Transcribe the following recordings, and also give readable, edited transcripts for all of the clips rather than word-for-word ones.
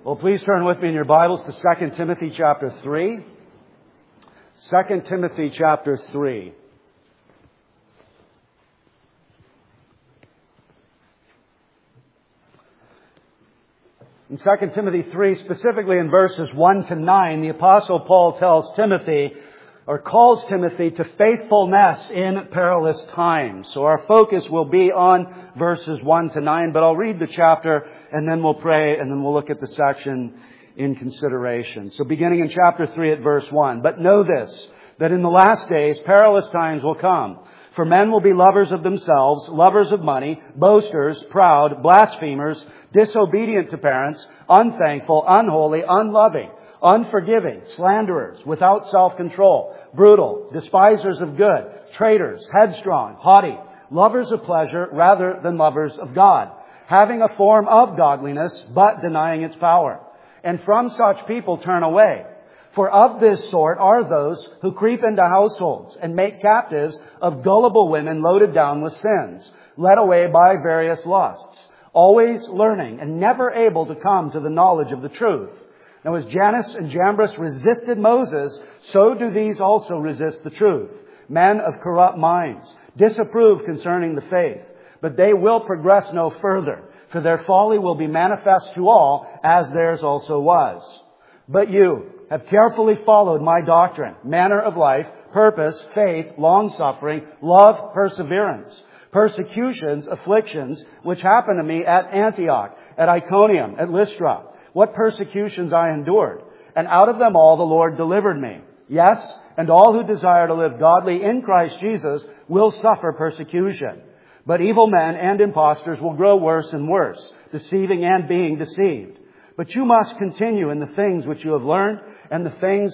Well, please turn with me in your Bibles to 2 Timothy chapter 3. 2 Timothy chapter 3. In 2 Timothy 3, specifically in verses 1 to 9, the Apostle Paul tells Timothy, or calls Timothy to faithfulness in perilous times. So our focus will be on verses 1 to 9, but I'll read the chapter and then we'll pray and then we'll look at the section in consideration. So beginning in chapter 3 at verse 1. But know this, that in the last days perilous times will come. For men will be lovers of themselves, lovers of money, boasters, proud, blasphemers, disobedient to parents, unthankful, unholy, unloving, unforgiving, slanderers, without self-control, brutal, despisers of good, traitors, headstrong, haughty, lovers of pleasure rather than lovers of God, having a form of godliness but denying its power. And from such people turn away. For of this sort are those who creep into households and make captives of gullible women loaded down with sins, led away by various lusts, always learning and never able to come to the knowledge of the truth. Now as Jannes and Jambres resisted Moses, so do these also resist the truth. Men of corrupt minds, disapprove concerning the faith, but they will progress no further, for their folly will be manifest to all, as theirs also was. But you have carefully followed my doctrine, manner of life, purpose, faith, long-suffering, love, perseverance, persecutions, afflictions, which happened to me at Antioch, at Iconium, at Lystra, what persecutions I endured. And out of them all the Lord delivered me. Yes, and all who desire to live godly in Christ Jesus will suffer persecution. But evil men and impostors will grow worse and worse, deceiving and being deceived. But you must continue in the things which you have learned, and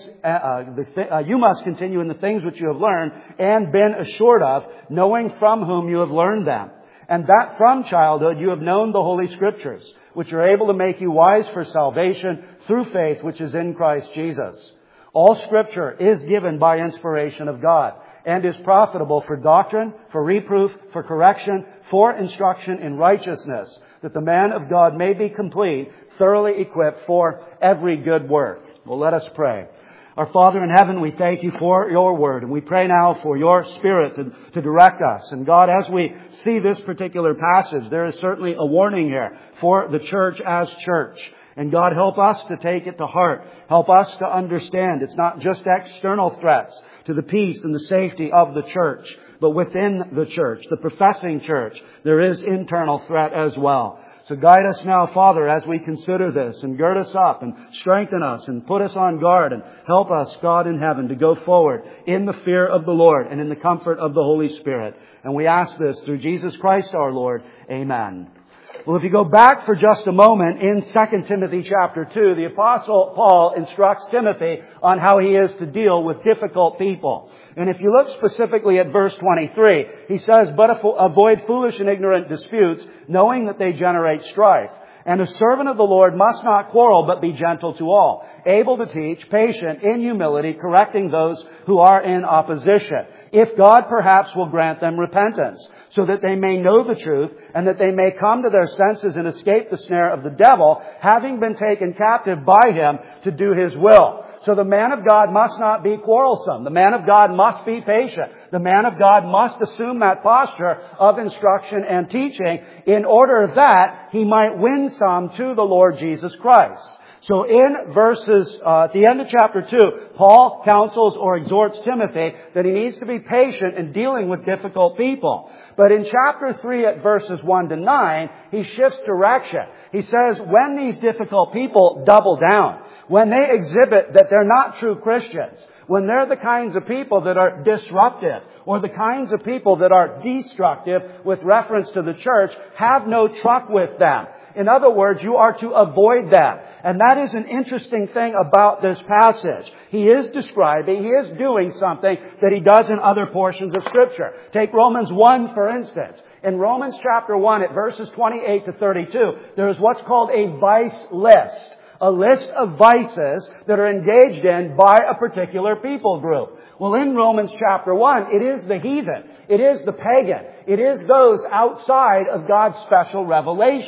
you must continue in the things which you have learned and been assured of, knowing from whom you have learned them. And that from childhood you have known the Holy Scriptures, which are able to make you wise for salvation through faith which is in Christ Jesus. All Scripture is given by inspiration of God, and is profitable for doctrine, for reproof, for correction, for instruction in righteousness, that the man of God may be complete, thoroughly equipped for every good work. Well, let us pray. Our Father in heaven, we thank you for your word, and we pray now for your Spirit to direct us. And God, as we see this particular passage, there is certainly a warning here for the church as church. And God, help us to take it to heart. Help us to understand it's not just external threats to the peace and the safety of the church, but within the church, the professing church, there is internal threat as well. So guide us now, Father, as we consider this, and gird us up and strengthen us and put us on guard, and help us, God in heaven, to go forward in the fear of the Lord and in the comfort of the Holy Spirit. And we ask this through Jesus Christ our Lord. Amen. Well, if you go back for just a moment in 2 Timothy chapter 2, the Apostle Paul instructs Timothy on how he is to deal with difficult people. And if you look specifically at verse 23, he says, "But avoid foolish and ignorant disputes, knowing that they generate strife. And a servant of the Lord must not quarrel, but be gentle to all, able to teach, patient, in humility, correcting those who are in opposition, if God perhaps will grant them repentance, so that they may know the truth, and that they may come to their senses and escape the snare of the devil, having been taken captive by him to do his will." So the man of God must not be quarrelsome. The man of God must be patient. The man of God must assume that posture of instruction and teaching in order that he might win some to the Lord Jesus Christ. So in verses, at the end of chapter 2, Paul counsels or exhorts Timothy that he needs to be patient in dealing with difficult people. But in chapter 3 at verses 1 to 9, he shifts direction. He says when these difficult people double down, when they exhibit that they're not true Christians, when they're the kinds of people that are disruptive or the kinds of people that are destructive with reference to the church, have no truck with them. In other words, you are to avoid that. And that is an interesting thing about this passage. He is describing, he is doing something that he does in other portions of Scripture. Take Romans 1, for instance. In Romans chapter 1 at verses 28 to 32, there is what's called a vice list. A list of vices that are engaged in by a particular people group. Well, in Romans chapter 1, it is the heathen. It is the pagan. It is those outside of God's special revelation.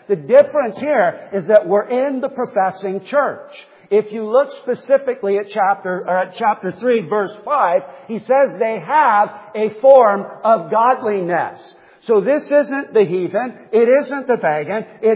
The difference here is that we're in the professing church. If you look specifically at chapter 3, verse 5, he says they have a form of godliness. So this isn't the heathen, it isn't the pagan, it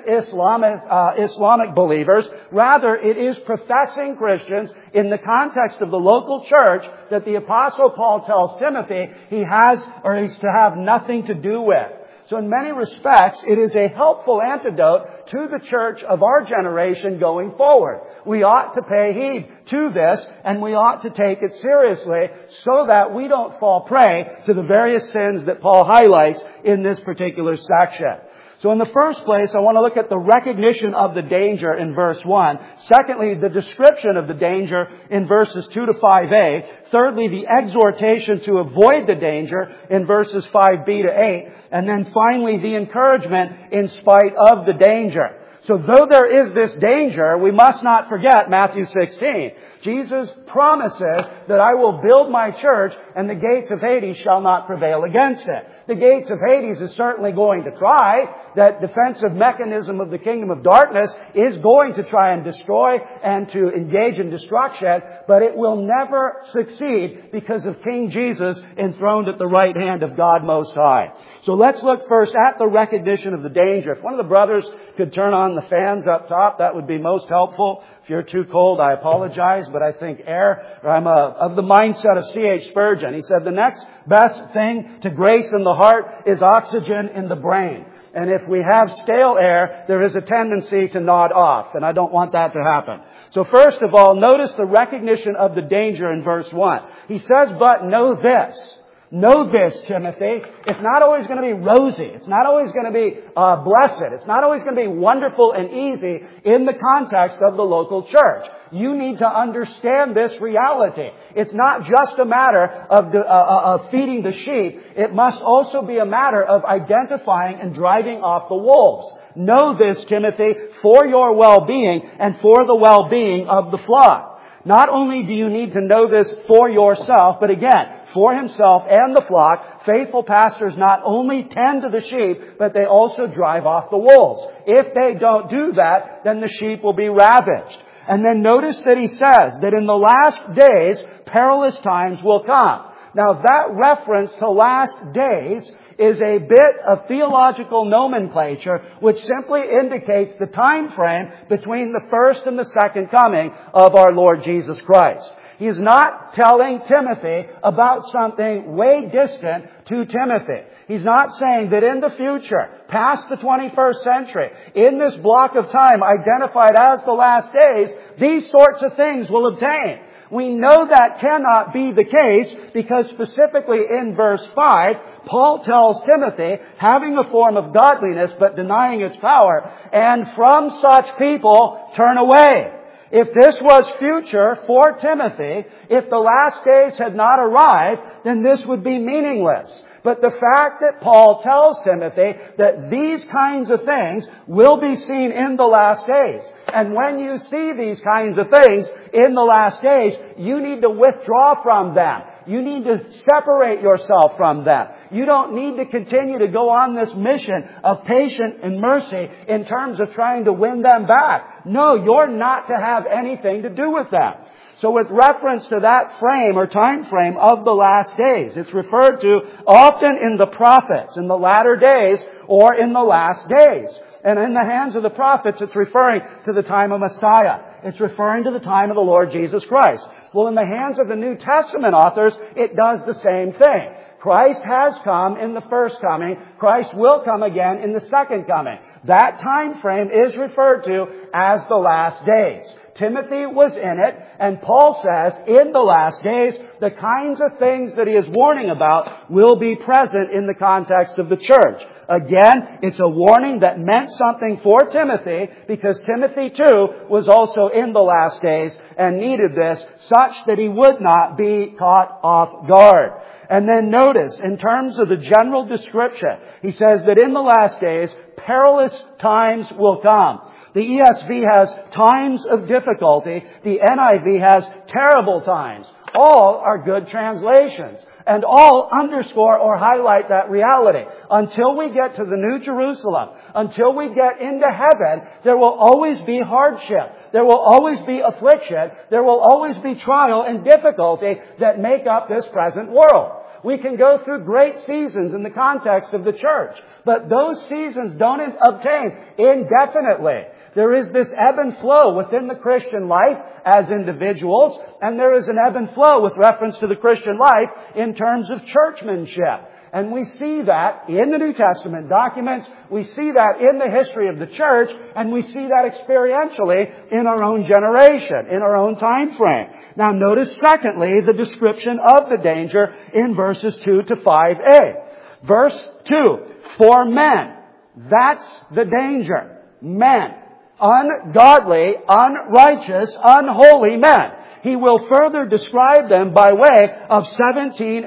isn't Islamic believers. Rather, it is professing Christians in the context of the local church that the Apostle Paul tells Timothy he has or he's to have nothing to do with. So in many respects, it is a helpful antidote to the church of our generation going forward. We ought to pay heed to this, and we ought to take it seriously so that we don't fall prey to the various sins that Paul highlights in this particular section. So in the first place, I want to look at the recognition of the danger in verse 1. Secondly, the description of the danger in verses 2 to 5a. Thirdly, the exhortation to avoid the danger in verses 5b to 8. And then finally, the encouragement in spite of the danger. So though there is this danger, we must not forget Matthew 16. Jesus promises that I will build my church and the gates of Hades shall not prevail against it. The gates of Hades is certainly going to try. That defensive mechanism of the kingdom of darkness is going to try and destroy and to engage in destruction, but it will never succeed because of King Jesus enthroned at the right hand of God Most High. So let's look first at the recognition of the danger. If one of the brothers could turn on the fans up top, that would be most helpful. If you're too cold, I apologize, but I think I'm of the mindset of C.H. Spurgeon. He said the next best thing to grace in the heart is oxygen in the brain. And if we have stale air, there is a tendency to nod off, and I don't want that to happen. So first of all, notice the recognition of the danger in verse 1. He says, but know this. Know this, Timothy. It's not always going to be rosy. It's not always going to be blessed. It's not always going to be wonderful and easy in the context of the local church. You need to understand this reality. It's not just a matter of feeding the sheep. It must also be a matter of identifying and driving off the wolves. Know this, Timothy, for your well-being and for the well-being of the flock. Not only do you need to know this for yourself, but again, for himself and the flock, faithful pastors not only tend to the sheep, but they also drive off the wolves. If they don't do that, then the sheep will be ravaged. And then notice that he says that in the last days, perilous times will come. Now that reference to last days is a bit of theological nomenclature which simply indicates the time frame between the first and the second coming of our Lord Jesus Christ. He's not telling Timothy about something way distant to Timothy. He's not saying that in the future, past the 21st century, in this block of time identified as the last days, these sorts of things will obtain. We know that cannot be the case because specifically in verse 5, Paul tells Timothy, having a form of godliness but denying its power, and from such people turn away. If this was future for Timothy, if the last days had not arrived, then this would be meaningless. But the fact that Paul tells Timothy that these kinds of things will be seen in the last days. And when you see these kinds of things in the last days, you need to withdraw from them. You need to separate yourself from them. You don't need to continue to go on this mission of patience and mercy in terms of trying to win them back. No, you're not to have anything to do with them. So with reference to that frame or time frame of the last days, it's referred to often in the prophets, in the latter days, or in the last days. And in the hands of the prophets, it's referring to the time of Messiah. It's referring to the time of the Lord Jesus Christ. Well, in the hands of the New Testament authors, it does the same thing. Christ has come in the first coming. Christ will come again in the second coming. That time frame is referred to as the last days. Timothy was in it, and Paul says in the last days, the kinds of things that he is warning about will be present in the context of the church. Again, it's a warning that meant something for Timothy because Timothy too was also in the last days and needed this such that he would not be caught off guard. And then notice, in terms of the general description, he says that in the last days, perilous times will come. The ESV has times of difficulty. The NIV has terrible times. All are good translations. And all underscore or highlight that reality. Until we get to the New Jerusalem, until we get into heaven, there will always be hardship. There will always be affliction. There will always be trial and difficulty that make up this present world. We can go through great seasons in the context of the church, but those seasons don't obtain indefinitely. There is this ebb and flow within the Christian life as individuals, and there is an ebb and flow with reference to the Christian life in terms of churchmanship. And we see that in the New Testament documents, we see that in the history of the church, and we see that experientially in our own generation, in our own time frame. Now notice secondly the description of the danger in verses 2 to 5a. Verse 2, for men. That's the danger. Men. Ungodly, unrighteous, unholy men. He will further describe them by way of 17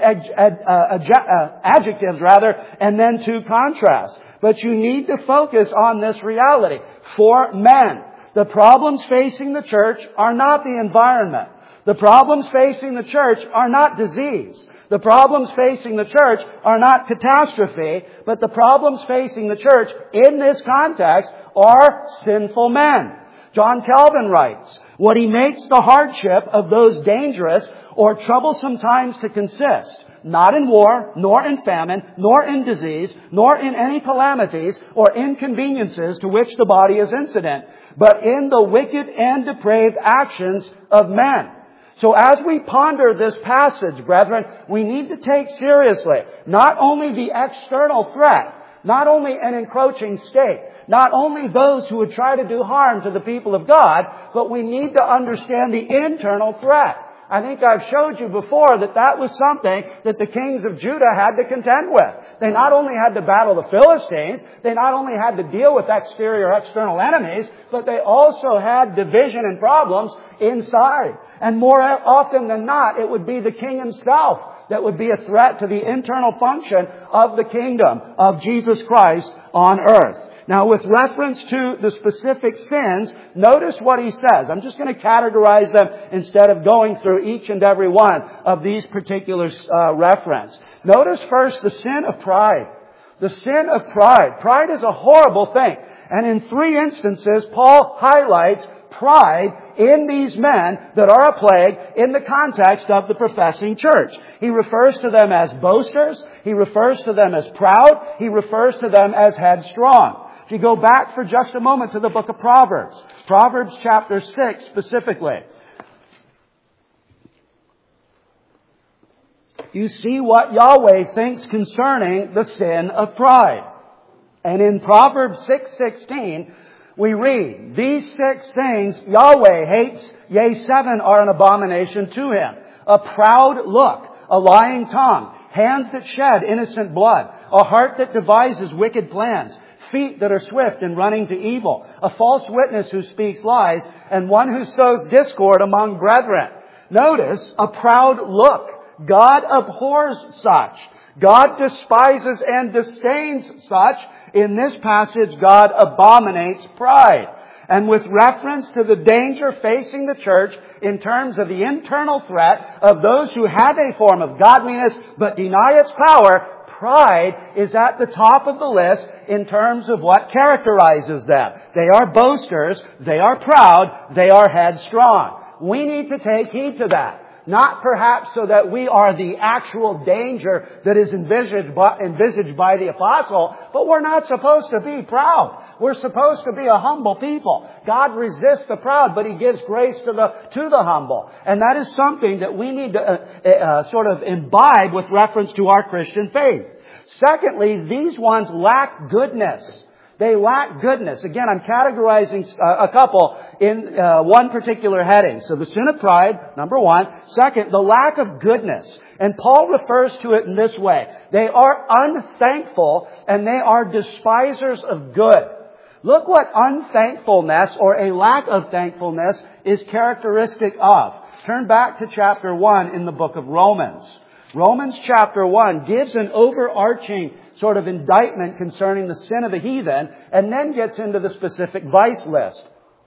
adjectives and then 2 contrasts. But you need to focus on this reality. For men. The problems facing the church are not the environment. The problems facing the church are not disease. The problems facing the church are not catastrophe, but the problems facing the church in this context are sinful men. John Calvin writes, what he makes the hardship of those dangerous or troublesome times to consist, not in war, nor in famine, nor in disease, nor in any calamities or inconveniences to which the body is incident, but in the wicked and depraved actions of men. So as we ponder this passage, brethren, we need to take seriously not only the external threat, not only an encroaching state, not only those who would try to do harm to the people of God, but we need to understand the internal threat. I think I've showed you before that was something that the kings of Judah had to contend with. They not only had to battle the Philistines, they not only had to deal with external enemies, but they also had division and problems inside. And more often than not, it would be the king himself that would be a threat to the internal function of the kingdom of Jesus Christ on earth. Now, with reference to the specific sins, notice what he says. I'm just going to categorize them instead of going through each and every one of these particular reference. Notice first the sin of pride. The sin of pride. Pride is a horrible thing. And in 3 instances, Paul highlights pride in these men that are a plague in the context of the professing church. He refers to them as boasters. He refers to them as proud. He refers to them as headstrong. If you go back for just a moment to the book of Proverbs, Proverbs chapter 6 specifically, you see what Yahweh thinks concerning the sin of pride. And in Proverbs 6:16, we read, these 6 things Yahweh hates, yea, 7 are an abomination to Him. A proud look, a lying tongue, hands that shed innocent blood, a heart that devises wicked plans, feet that are swift in running to evil, a false witness who speaks lies, and one who sows discord among brethren. Notice, a proud look. God abhors such. God despises and disdains such. In this passage, God abominates pride. And with reference to the danger facing the church in terms of the internal threat of those who have a form of godliness but deny its power, pride is at the top of the list in terms of what characterizes them. They are boasters, they are proud, they are headstrong. We need to take heed to that. Not perhaps so that we are the actual danger that is envisaged by the apostle, but we're not supposed to be proud. We're supposed to be a humble people. God resists the proud, but He gives grace to the humble. And that is something that we need to sort of imbibe with reference to our Christian faith. Secondly, these ones lack goodness. They lack goodness. Again, I'm categorizing a couple in one particular heading. So the sin of pride, number 1. Second, the lack of goodness. And Paul refers to it in this way. They are unthankful and they are despisers of good. Look what unthankfulness or a lack of thankfulness is characteristic of. Turn back to chapter 1 in the book of Romans. Romans chapter 1 gives an overarching sort of indictment concerning the sin of the heathen and then gets into the specific vice list.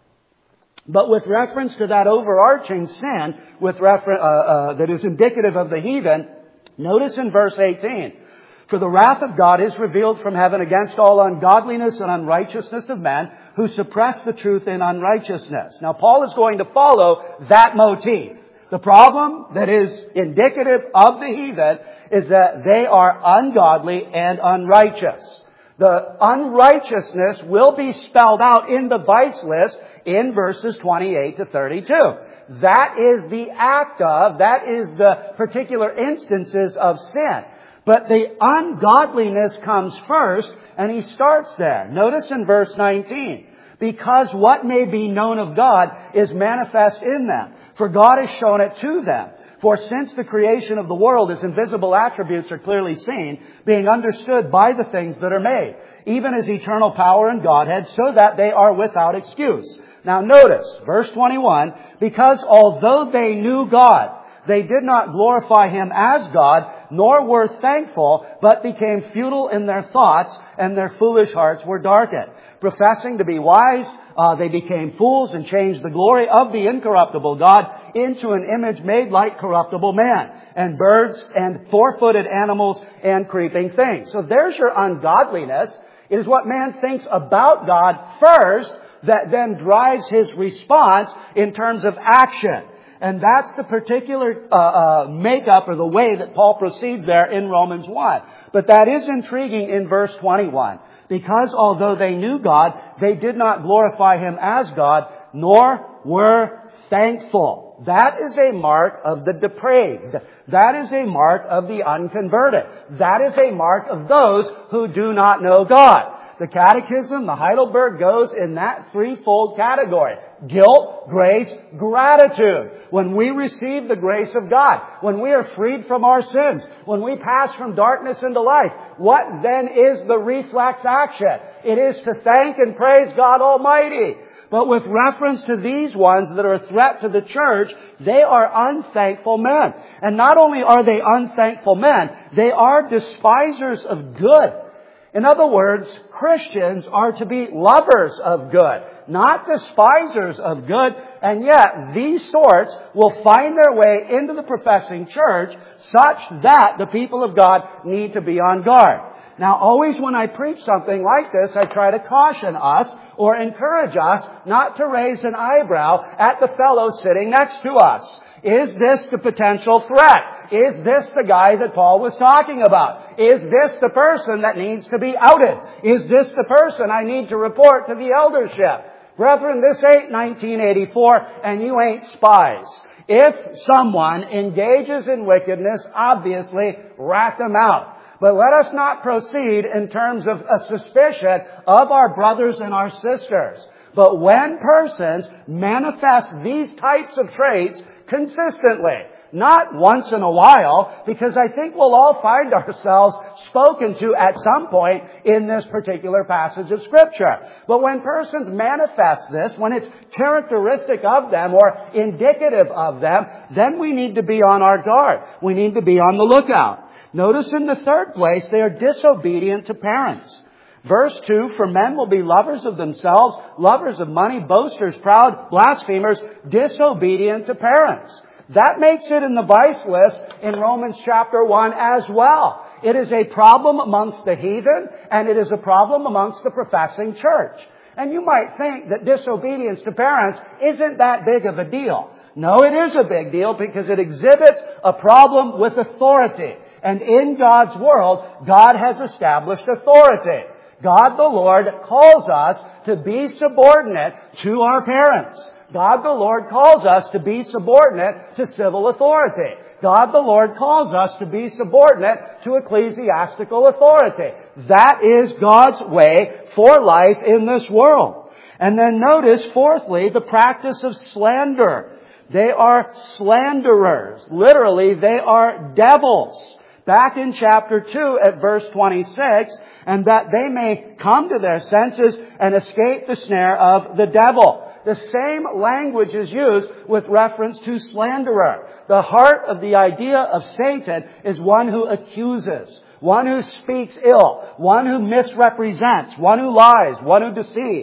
But with reference to that overarching sin that is indicative of the heathen, Notice in verse 18, for the wrath of God is revealed from heaven against all ungodliness and unrighteousness of men who suppress the truth in unrighteousness. Now, Paul is going to follow that motif. The problem that is indicative of the heathen is that they are ungodly and unrighteous. The unrighteousness will be spelled out in the vice list in verses 28 to 32. That is the act of, that is the particular instances of sin. But the ungodliness comes first, and he starts there. Notice in verse 19, because what may be known of God is manifest in them, for God has shown it to them. For since the creation of the world, His invisible attributes are clearly seen, being understood by the things that are made, even His eternal power and Godhead, so that they are without excuse. Now notice, verse 21, because although they knew God, they did not glorify Him as God, nor were thankful, but became futile in their thoughts, and their foolish hearts were darkened. Professing to be wise, they became fools and changed the glory of the incorruptible God into an image made like corruptible man, and birds and four-footed animals and creeping things. So there's your ungodliness. It is what man thinks about God first that then drives his response in terms of action. And that's the particular makeup or the way that Paul proceeds there in Romans 1. But that is intriguing in verse 21. Because although they knew God, they did not glorify Him as God, nor were thankful. That is a mark of the depraved. That is a mark of the unconverted. That is a mark of those who do not know God. The Catechism, the Heidelberg, goes in that threefold category. Guilt, grace, gratitude. When we receive the grace of God, when we are freed from our sins, when we pass from darkness into light, what then is the reflex action? It is to thank and praise God Almighty. But with reference to these ones that are a threat to the church, they are unthankful men. And not only are they unthankful men, they are despisers of good. In other words, Christians are to be lovers of good, not despisers of good, and yet these sorts will find their way into the professing church such that the people of God need to be on guard. Now, always when I preach something like this, I try to caution us or encourage us not to raise an eyebrow at the fellow sitting next to us. Is this the potential threat? Is this the guy that Paul was talking about? Is this the person that needs to be outed? Is this the person I need to report to the eldership? Brethren, this ain't 1984 and you ain't spies. If someone engages in wickedness, obviously rat them out. But let us not proceed in terms of a suspicion of our brothers and our sisters. But when persons manifest these types of traits consistently, not once in a while, because I think we'll all find ourselves spoken to at some point in this particular passage of Scripture. But when persons manifest this, when it's characteristic of them or indicative of them, then we need to be on our guard. We need to be on the lookout. Notice in the third place, they are disobedient to parents. Verse 2, for men will be lovers of themselves, lovers of money, boasters, proud, blasphemers, disobedient to parents. That makes it in the vice list in Romans chapter 1 as well. It is a problem amongst the heathen, and it is a problem amongst the professing church. And you might think that disobedience to parents isn't that big of a deal. No, it is a big deal because it exhibits a problem with authority. And in God's world, God has established authority. God the Lord calls us to be subordinate to our parents. God the Lord calls us to be subordinate to civil authority. God the Lord calls us to be subordinate to ecclesiastical authority. That is God's way for life in this world. And then notice, fourthly, the practice of slander. They are slanderers. Literally, they are devils. Back in chapter 2 at verse 26, and that they may come to their senses and escape the snare of the devil. The same language is used with reference to slanderer. The heart of the idea of Satan is one who accuses, one who speaks ill, one who misrepresents, one who lies, one who deceives.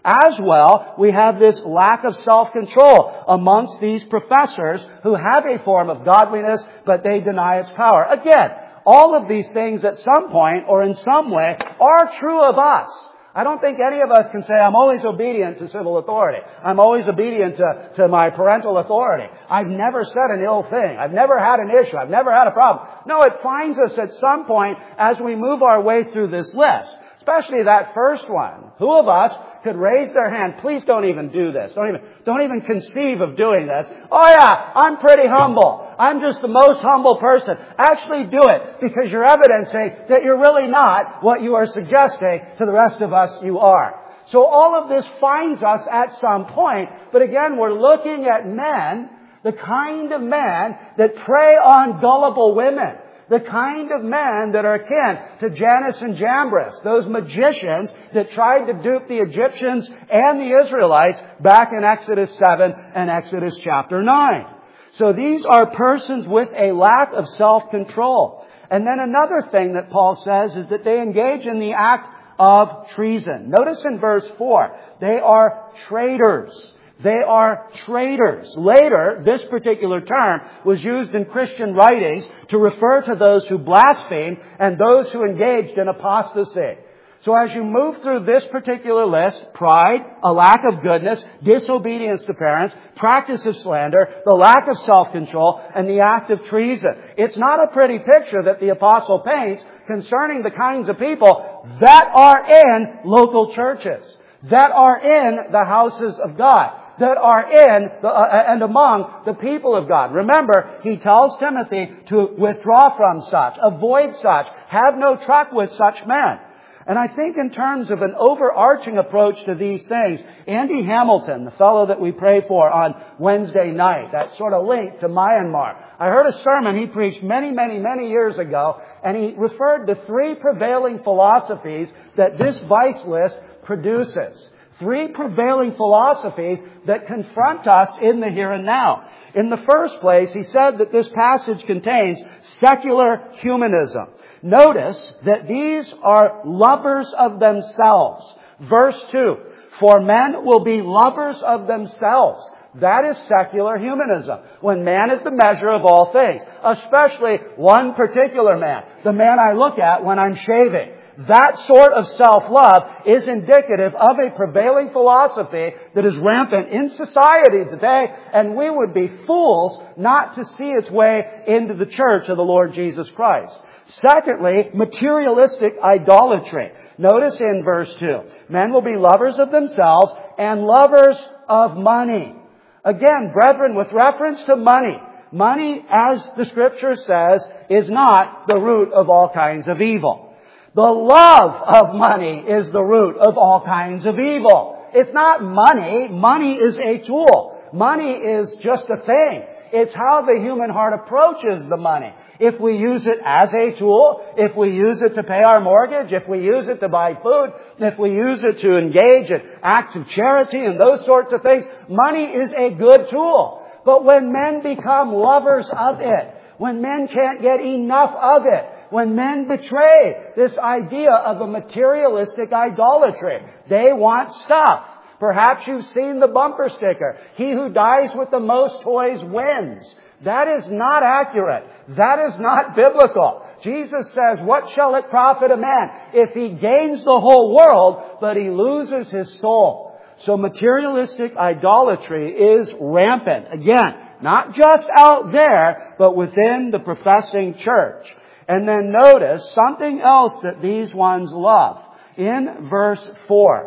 As well, we have this lack of self-control amongst these professors who have a form of godliness, but they deny its power. Again, all of these things at some point or in some way are true of us. I don't think any of us can say, I'm always obedient to civil authority. I'm always obedient to my parental authority. I've never said an ill thing. I've never had an issue. I've never had a problem. No, it finds us at some point as we move our way through this list. Especially that first one. Who of us could raise their hand? Please don't even do this. Don't even conceive of doing this. Oh yeah, I'm pretty humble. I'm just the most humble person. Actually do it, because you're evidencing that you're really not what you are suggesting to the rest of us you are. So all of this finds us at some point. But again, we're looking at men, the kind of men that prey on gullible women. The kind of men that are akin to Jannes and Jambres, those magicians that tried to dupe the Egyptians and the Israelites back in Exodus 7 and Exodus chapter 9. So these are persons with a lack of self-control. And then another thing that Paul says is that they engage in the act of treason. Notice in verse 4, they are traitors. They are traitors. Later, this particular term was used in Christian writings to refer to those who blasphemed and those who engaged in apostasy. So as you move through this particular list, pride, a lack of goodness, disobedience to parents, practice of slander, the lack of self-control, and the act of treason. It's not a pretty picture that the apostle paints concerning the kinds of people that are in local churches, that are in the houses of God, that are in and among the people of God. Remember, he tells Timothy to withdraw from such, avoid such, have no truck with such men. And I think in terms of an overarching approach to these things, Andy Hamilton, the fellow that we pray for on Wednesday night, that sort of link to Myanmar. I heard a sermon he preached many years ago, and he referred to 3 prevailing philosophies that this vice list produces. 3 prevailing philosophies that confront us in the here and now. In the first place, he said that this passage contains secular humanism. Notice that these are lovers of themselves. Verse 2, for men will be lovers of themselves. That is secular humanism. When man is the measure of all things, especially one particular man, the man I look at when I'm shaving. That sort of self-love is indicative of a prevailing philosophy that is rampant in society today, and we would be fools not to see its way into the church of the Lord Jesus Christ. Secondly, materialistic idolatry. Notice in verse 2, men will be lovers of themselves and lovers of money. Again, brethren, with reference to money, money, as the Scripture says, is not the root of all kinds of evil. The love of money is the root of all kinds of evil. It's not money. Money is a tool. Money is just a thing. It's how the human heart approaches the money. If we use it as a tool, if we use it to pay our mortgage, if we use it to buy food, if we use it to engage in acts of charity and those sorts of things, money is a good tool. But when men become lovers of it, when men can't get enough of it, when men betray this idea of a materialistic idolatry, they want stuff. Perhaps you've seen the bumper sticker, he who dies with the most toys wins. That is not accurate. That is not biblical. Jesus says, what shall it profit a man if he gains the whole world, but he loses his soul? So materialistic idolatry is rampant. Again, not just out there, but within the professing church. And then notice something else that these ones love. In verse 4,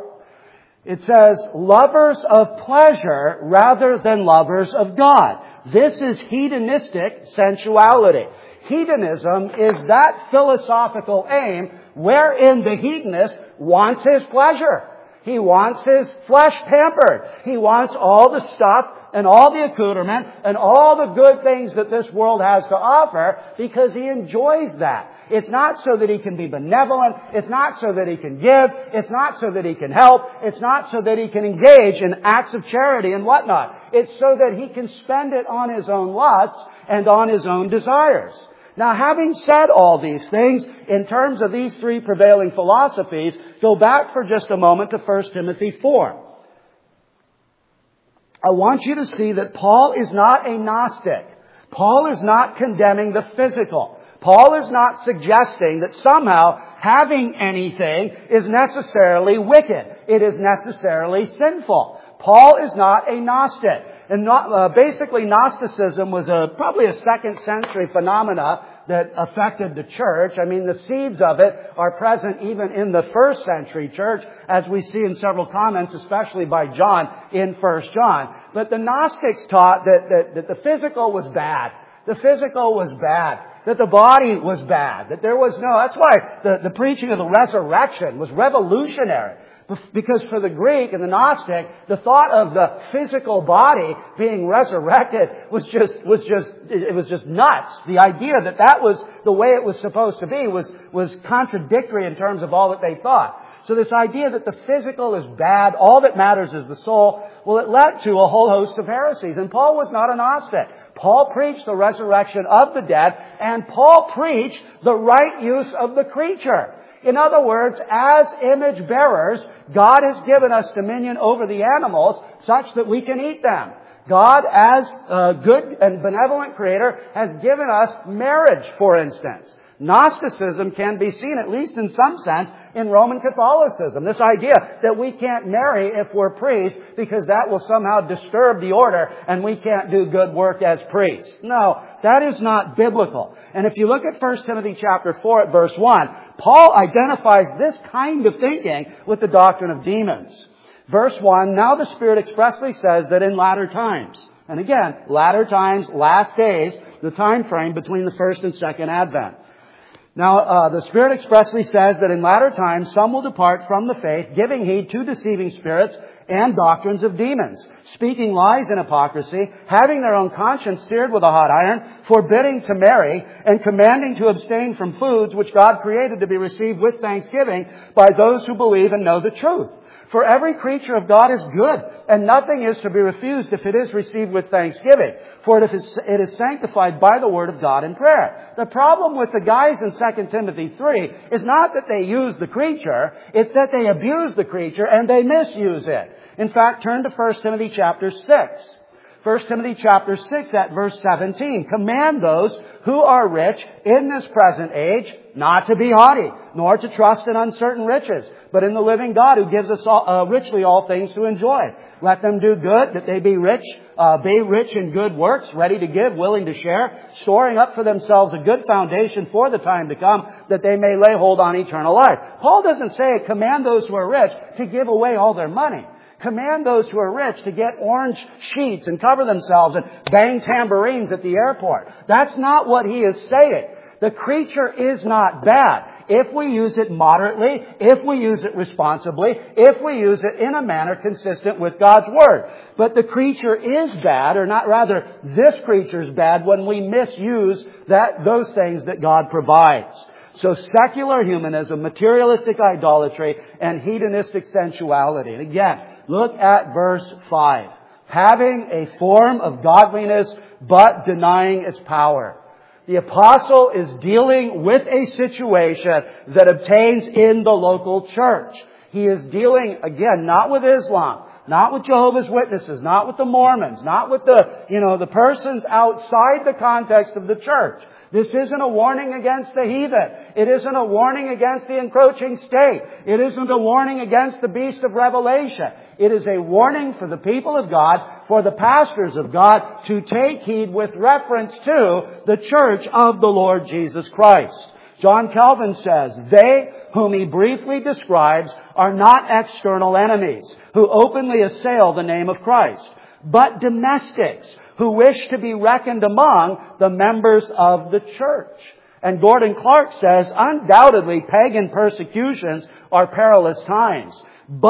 it says, lovers of pleasure rather than lovers of God. This is hedonistic sensuality. Hedonism is that philosophical aim wherein the hedonist wants his pleasure. He wants his flesh pampered. He wants all the stuff and all the accoutrement and all the good things that this world has to offer because he enjoys that. It's not so that he can be benevolent. It's not so that he can give. It's not so that he can help. It's not so that he can engage in acts of charity and whatnot. It's so that he can spend it on his own lusts and on his own desires. Now, having said all these things, in terms of these 3 prevailing philosophies, go back for just a moment to 1 Timothy 4. I want you to see that Paul is not a Gnostic. Paul is not condemning the physical. Paul is not suggesting that somehow having anything is necessarily wicked. It is necessarily sinful. Paul is not a Gnostic. And basically Gnosticism was probably a 2nd century phenomena that affected the church. I mean, the seeds of it are present even in the 1st century church, as we see in several comments, especially by John in 1 John. But the Gnostics taught that the physical was bad. The physical was bad. That the body was bad. That there was that's why the preaching of the resurrection was revolutionary. Because for the Greek and the Gnostic, the thought of the physical body being resurrected was just nuts. The idea that was the way it was supposed to be was contradictory in terms of all that they thought. So this idea that the physical is bad, all that matters is the soul, well, it led to a whole host of heresies. And Paul was not a Gnostic. Paul preached the resurrection of the dead, and Paul preached the right use of the creature. In other words, as image bearers, God has given us dominion over the animals such that we can eat them. God, as a good and benevolent creator, has given us marriage, for instance. Gnosticism can be seen, at least in some sense, in Roman Catholicism. This idea that we can't marry if we're priests because that will somehow disturb the order and we can't do good work as priests. No, that is not biblical. And if you look at 1 Timothy chapter 4 at verse 1, Paul identifies this kind of thinking with the doctrine of demons. Verse 1, now the Spirit expressly says that in latter times, and again, latter times, last days, the time frame between the first and second advent. Now, the Spirit expressly says that in latter times some will depart from the faith, giving heed to deceiving spirits and doctrines of demons, speaking lies and hypocrisy, having their own conscience seared with a hot iron, forbidding to marry, and commanding to abstain from foods which God created to be received with thanksgiving by those who believe and know the truth. For every creature of God is good, and nothing is to be refused if it is received with thanksgiving, for it is sanctified by the word of God in prayer. The problem with the guys in 2 Timothy 3 is not that they use the creature, it's that they abuse the creature and they misuse it. In fact, turn to 1 Timothy chapter 6. 1 Timothy chapter 6 at verse 17. Command those who are rich in this present age not to be haughty, nor to trust in uncertain riches, but in the living God who gives us richly all things to enjoy. Let them do good, that they be rich in good works, ready to give, willing to share, storing up for themselves a good foundation for the time to come, that they may lay hold on eternal life. Paul doesn't say command those who are rich to give away all their money. Command those who are rich to get orange sheets and cover themselves and bang tambourines at the airport. That's not what he is saying. The creature is not bad if we use it moderately, if we use it responsibly, if we use it in a manner consistent with God's Word. But the creature is bad, or not rather, this creature is bad when we misuse those things that God provides. So secular humanism, materialistic idolatry, and hedonistic sensuality. And again, look at verse 5. Having a form of godliness, but denying its power. The apostle is dealing with a situation that obtains in the local church. He is dealing, again, not with Islam, not with Jehovah's Witnesses, not with the Mormons, not with the persons outside the context of the church. This isn't a warning against the heathen. It isn't a warning against the encroaching state. It isn't a warning against the beast of Revelation. It is a warning for the people of God, for the pastors of God, to take heed with reference to the church of the Lord Jesus Christ. John Calvin says, they whom he briefly describes are not external enemies who openly assail the name of Christ, but domestics who wish to be reckoned among the members of the church. And Gordon Clark says, undoubtedly pagan persecutions are perilous times,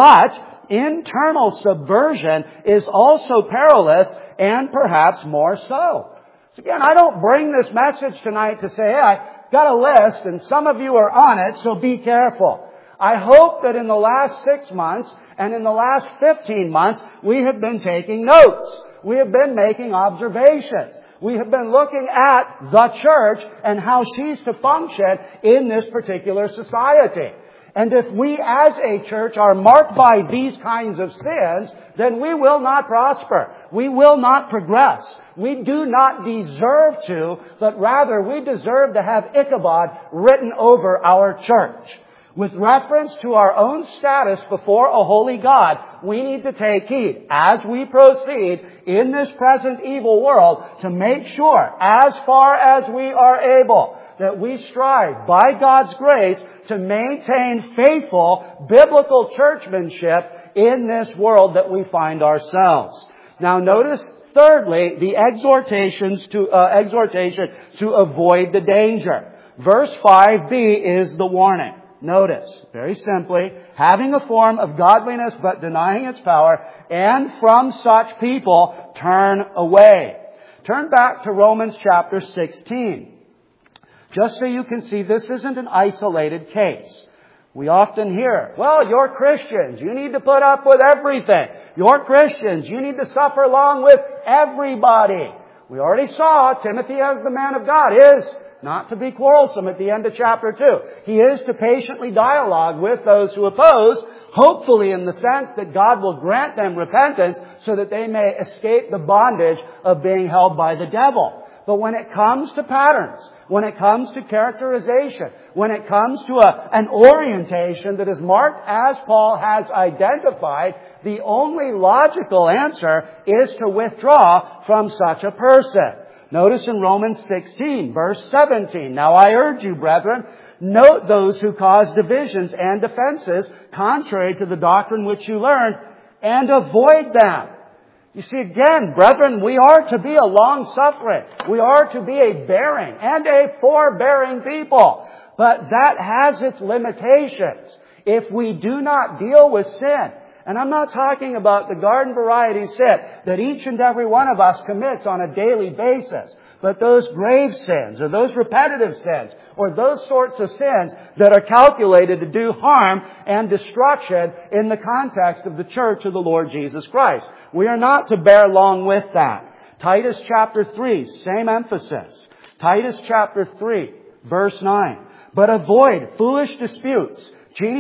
but internal subversion is also perilous, and perhaps more so. So again, I don't bring this message tonight to say, hey, I got a list and some of you are on it, so be careful. I hope that in the last 6 months and in the last 15 months, we have been taking notes. We have been making observations. We have been looking at the church and how she's to function in this particular society. And if we as a church are marked by these kinds of sins, then we will not prosper. We will not progress. We do not deserve to, but rather we deserve to have Ichabod written over our church. With reference to our own status before a holy God, we need to take heed as we proceed in this present evil world to make sure, as far as we are able, that we strive by God's grace to maintain faithful biblical churchmanship in this world that we find ourselves. Now notice, thirdly, the exhortation to avoid the danger. Verse 5b is the warning. Notice, very simply, having a form of godliness but denying its power, and from such people turn away. Turn back to Romans chapter 16. Just so you can see, this isn't an isolated case. We often hear, well, you're Christians. You need to put up with everything. You're Christians. You need to suffer along with everybody. We already saw Timothy, as the man of God, is not to be quarrelsome at the end of chapter 2. He is to patiently dialogue with those who oppose, hopefully in the sense that God will grant them repentance so that they may escape the bondage of being held by the devil. But when it comes to patterns, when it comes to characterization, when it comes to an orientation that is marked as Paul has identified, the only logical answer is to withdraw from such a person. Notice in Romans 16, verse 17, "Now I urge you, brethren, note those who cause divisions and offenses contrary to the doctrine which you learned, and avoid them." You see, again, brethren, we are to be a long-suffering. We are to be a bearing and a forbearing people. But that has its limitations. If we do not deal with sin, and I'm not talking about the garden variety sin that each and every one of us commits on a daily basis, but those grave sins or those repetitive sins or those sorts of sins that are calculated to do harm and destruction in the context of the church of the Lord Jesus Christ. We are not to bear long with that. Titus chapter 3, same emphasis. Titus chapter 3, verse 9. "But avoid foolish disputes,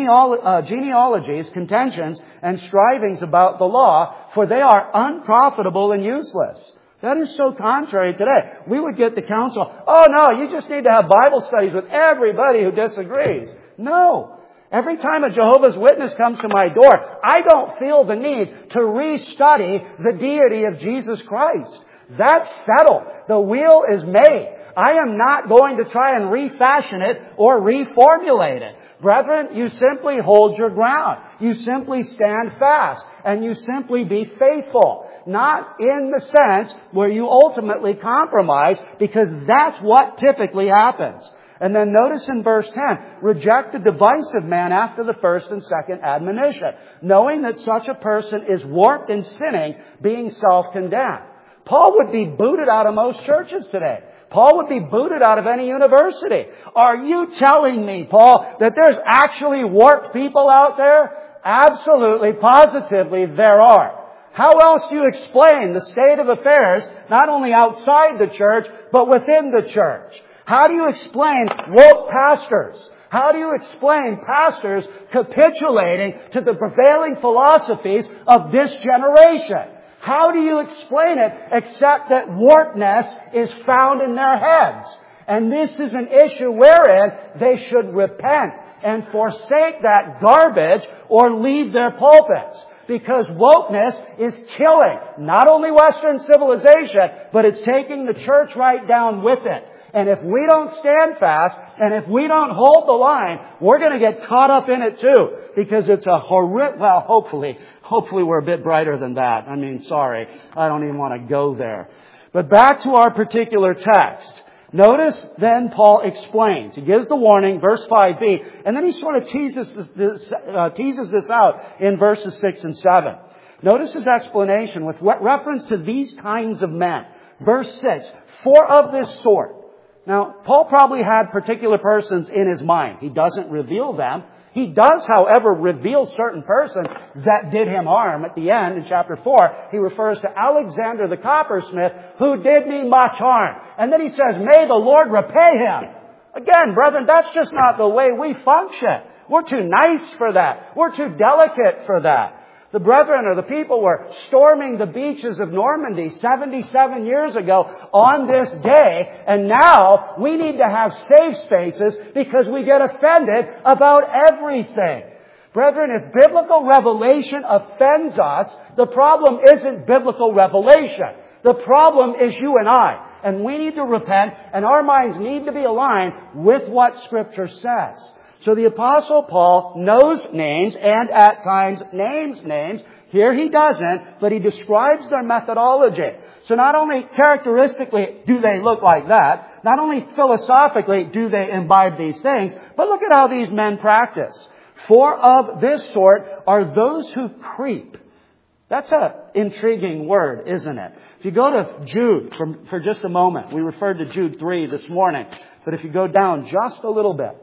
genealogies, contentions, and strivings about the law, for they are unprofitable and useless." That is so contrary today. We would get the counsel, oh no, you just need to have Bible studies with everybody who disagrees. No. Every time a Jehovah's Witness comes to my door, I don't feel the need to restudy the deity of Jesus Christ. That's settled. The wheel is made. I am not going to try and refashion it or reformulate it. Brethren, you simply hold your ground. You simply stand fast. And you simply be faithful. Not in the sense where you ultimately compromise, because that's what typically happens. And then notice in verse 10, "Reject the divisive man after the first and second admonition, knowing that such a person is warped in sinning, being self-condemned." Paul would be booted out of most churches today. Paul would be booted out of any university. Are you telling me, Paul, that there's actually warped people out there? Absolutely, positively, there are. How else do you explain the state of affairs, not only outside the church, but within the church? How do you explain woke pastors? How do you explain pastors capitulating to the prevailing philosophies of this generation? How do you explain it except that warpedness is found in their heads? And this is an issue wherein they should repent and forsake that garbage or leave their pulpits. Because wokeness is killing not only Western civilization, but it's taking the church right down with it. And if we don't stand fast, and if we don't hold the line, we're going to get caught up in it too. Because it's a horrific, well, hopefully we're a bit brighter than that. I mean, sorry, I don't even want to go there. But back to our particular text. Notice then Paul explains. He gives the warning, verse 5b, and then he sort of teases this out in verses 6 and 7. Notice his explanation with reference to these kinds of men. Verse 6, "For of this sort." Now, Paul probably had particular persons in his mind. He doesn't reveal them. He does, however, reveal certain persons that did him harm. At the end, in chapter 4, he refers to Alexander the coppersmith, who did me much harm. And then he says, "May the Lord repay him." Again, brethren, that's just not the way we function. We're too nice for that. We're too delicate for that. The brethren or the people were storming the beaches of Normandy 77 years ago on this day, and now we need to have safe spaces because we get offended about everything. Brethren, if biblical revelation offends us, the problem isn't biblical revelation. The problem is you and I. And we need to repent, and our minds need to be aligned with what Scripture says. So the Apostle Paul knows names and at times names names. Here he doesn't, but he describes their methodology. So not only characteristically do they look like that, not only philosophically do they imbibe these things, but look at how these men practice. For of this sort are those who creep. That's an intriguing word, isn't it? If you go to Jude for just a moment, we referred to Jude 3 this morning, but if you go down just a little bit,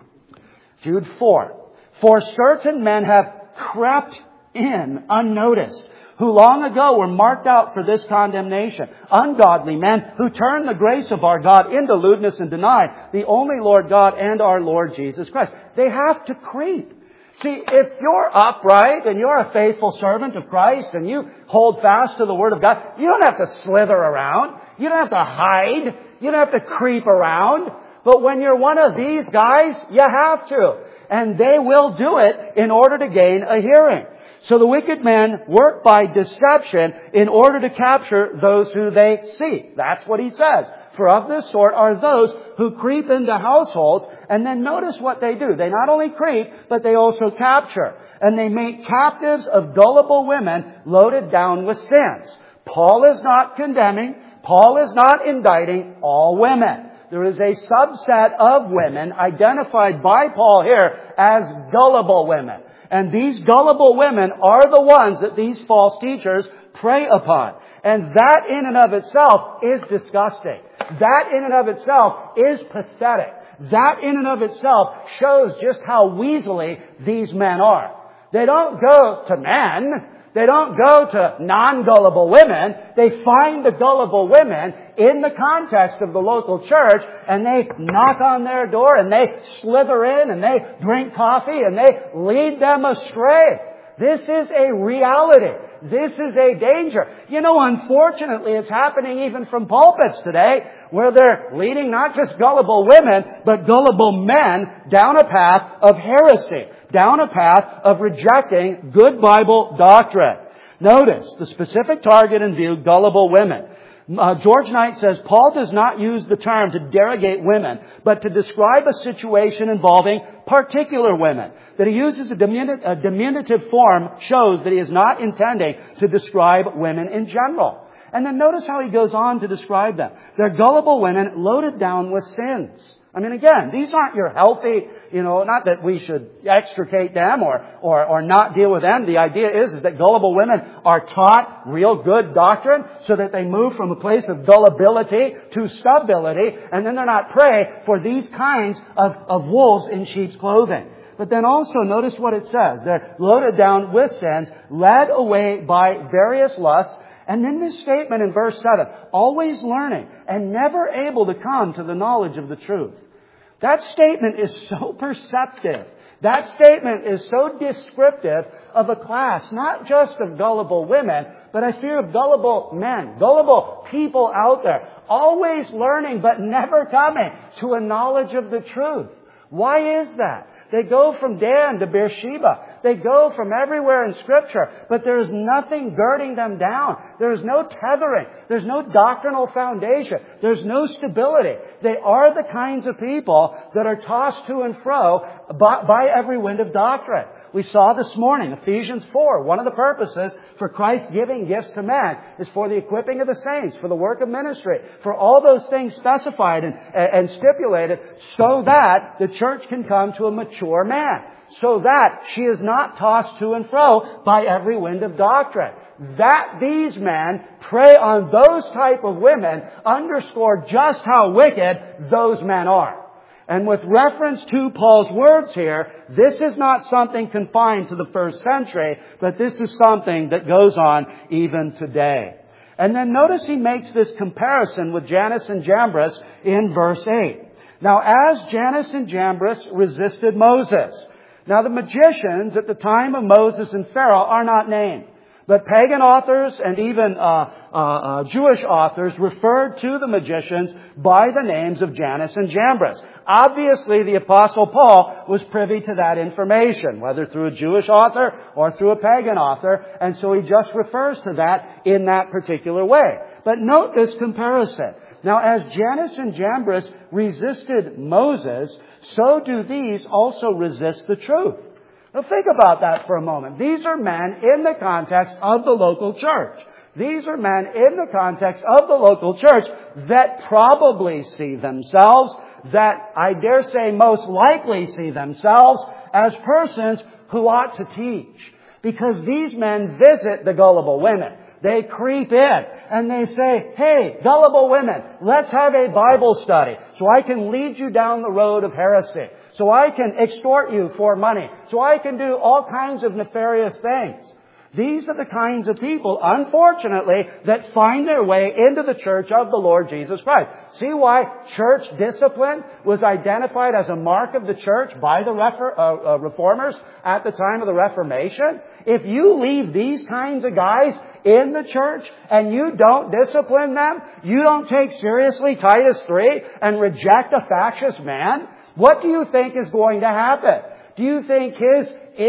Jude 4. For certain men have crept in unnoticed, who long ago were marked out for this condemnation. Ungodly men who turn the grace of our God into lewdness and deny the only Lord God and our Lord Jesus Christ. They have to creep. See, if you're upright and you're a faithful servant of Christ and you hold fast to the Word of God, you don't have to slither around. You don't have to hide. You don't have to creep around. But when you're one of these guys, you have to. And they will do it in order to gain a hearing. So the wicked men work by deception in order to capture those who they see. That's what he says. For of this sort are those who creep into households. And then notice what they do. They not only creep, but they also capture. And they make captives of gullible women loaded down with sins. Paul is not condemning. Paul is not indicting all women. There is a subset of women identified by Paul here as gullible women. And these gullible women are the ones that these false teachers prey upon. And that in and of itself is disgusting. That in and of itself is pathetic. That in and of itself shows just how weaselly these men are. They don't go to men. They don't go to non-gullible women. They find the gullible women in the context of the local church, and they knock on their door, and they slither in, and they drink coffee, and they lead them astray. This is a reality. This is a danger. You know, unfortunately, it's happening even from pulpits today, where they're leading not just gullible women, but gullible men down a path of heresy, down a path of rejecting good Bible doctrine. Notice the specific target in view, gullible women. George Knight says, Paul does not use the term to derogate women, but to describe a situation involving particular women. That he uses a diminutive form shows that he is not intending to describe women in general. And then notice how he goes on to describe them. They're gullible women loaded down with sins. I mean, again, these aren't your healthy, not that we should extricate them or not deal with them. The idea is that gullible women are taught real good doctrine so that they move from a place of gullibility to stability, and then they're not prey for these kinds of wolves in sheep's clothing. But then also notice what it says. They're loaded down with sins, led away by various lusts. And then this statement in verse 7, always learning and never able to come to the knowledge of the truth. That statement is so perceptive. That statement is so descriptive of a class, not just of gullible women, but I fear of gullible men, gullible people out there, always learning but never coming to a knowledge of the truth. Why is that? They go from Dan to Beersheba. They go from everywhere in Scripture, but there is nothing girding them down. There is no tethering. There's no doctrinal foundation. There's no stability. They are the kinds of people that are tossed to and fro by every wind of doctrine. We saw this morning, Ephesians 4, one of the purposes for Christ giving gifts to men is for the equipping of the saints, for the work of ministry, for all those things specified and stipulated so that the church can come to a mature man, so that she is not tossed to and fro by every wind of doctrine. That these men prey on those type of women underscore just how wicked those men are. And with reference to Paul's words here, this is not something confined to the first century, but this is something that goes on even today. And then notice he makes this comparison with Jannes and Jambres in verse 8. Now, as Jannes and Jambres resisted Moses. Now, the magicians at the time of Moses and Pharaoh are not named. But pagan authors and even Jewish authors referred to the magicians by the names of Jannes and Jambres. Obviously, the Apostle Paul was privy to that information, whether through a Jewish author or through a pagan author, and so he just refers to that in that particular way. But note this comparison. Now, as Jannes and Jambres resisted Moses, so do these also resist the truth. Now think about that for a moment. These are men in the context of the local church. These are men in the context of the local church that probably see themselves, that I dare say most likely see themselves as persons who ought to teach. Because these men visit the gullible women. They creep in and they say, hey, gullible women, let's have a Bible study so I can lead you down the road of heresy, so I can extort you for money, so I can do all kinds of nefarious things. These are the kinds of people, unfortunately, that find their way into the church of the Lord Jesus Christ. See why church discipline was identified as a mark of the church by the reformers at the time of the Reformation? If you leave these kinds of guys in the church and you don't discipline them, you don't take seriously Titus 3 and reject a factious man, what do you think is going to happen? Do you think his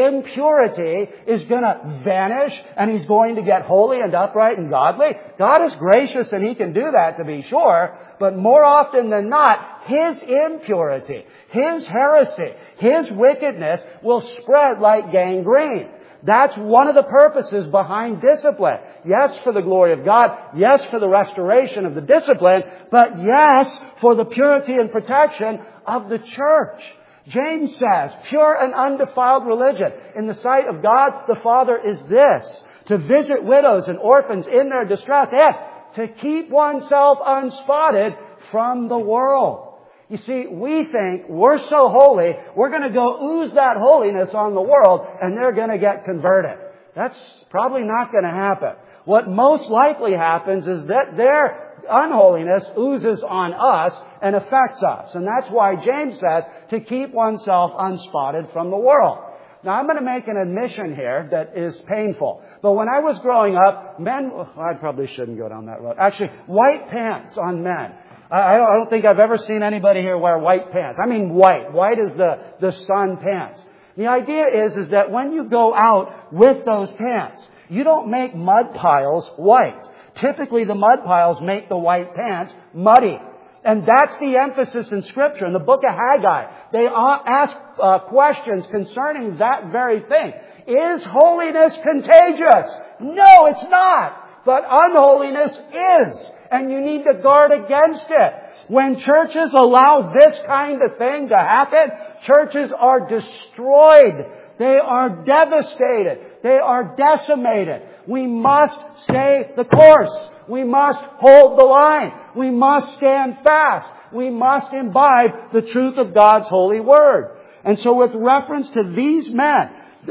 impurity is going to vanish and he's going to get holy and upright and godly? God is gracious and He can do that, to be sure, but more often than not, his impurity, his heresy, his wickedness will spread like gangrene. That's one of the purposes behind discipline. Yes, for the glory of God. Yes, for the restoration of the discipline. But yes, for the purity and protection of the church. James says, pure and undefiled religion in the sight of God the Father is this: to visit widows and orphans in their distress and to keep oneself unspotted from the world. You see, we think we're so holy, we're going to go ooze that holiness on the world and they're going to get converted. That's probably not going to happen. What most likely happens is that their unholiness oozes on us and affects us. And that's why James says to keep oneself unspotted from the world. Now, I'm going to make an admission here that is painful. But when I was growing up, I probably shouldn't go down that road. Actually, white pants on men. I don't think I've ever seen anybody here wear white pants. I mean white. White is the sun pants. The idea is that when you go out with those pants, you don't make mud piles white. Typically, the mud piles make the white pants muddy. And that's the emphasis in Scripture. In the book of Haggai, they ask questions concerning that very thing. Is holiness contagious? No, it's not. But unholiness is. And you need to guard against it. When churches allow this kind of thing to happen, churches are destroyed. They are devastated. They are decimated. We must stay the course. We must hold the line. We must stand fast. We must imbibe the truth of God's holy word. And so with reference to these men,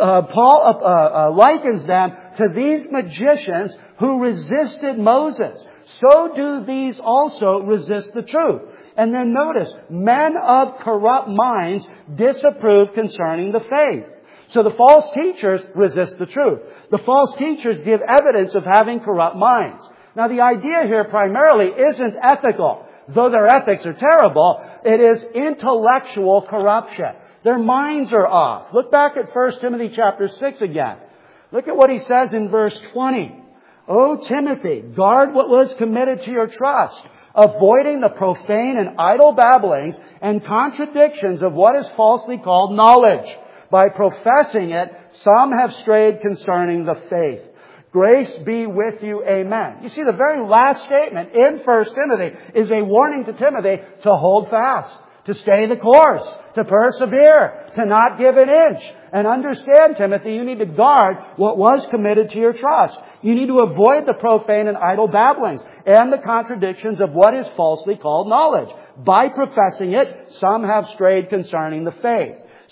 Paul likens them to these magicians who resisted Moses. So do these also resist the truth. And then notice, men of corrupt minds disapprove concerning the faith. So the false teachers resist the truth. The false teachers give evidence of having corrupt minds. Now the idea here primarily isn't ethical. Though their ethics are terrible, it is intellectual corruption. Their minds are off. Look back at 1 Timothy chapter 6 again. Look at what he says in verse 20. O Timothy, guard what was committed to your trust, avoiding the profane and idle babblings and contradictions of what is falsely called knowledge. By professing it, some have strayed concerning the faith. Grace be with you. Amen. You see, the very last statement in 1 Timothy is a warning to Timothy to hold fast, to stay the course, to persevere, to not give an inch. And understand, Timothy, you need to guard what was committed to your trust. You need to avoid the profane and idle babblings and the contradictions of what is falsely called knowledge. By professing it, some have strayed concerning the faith.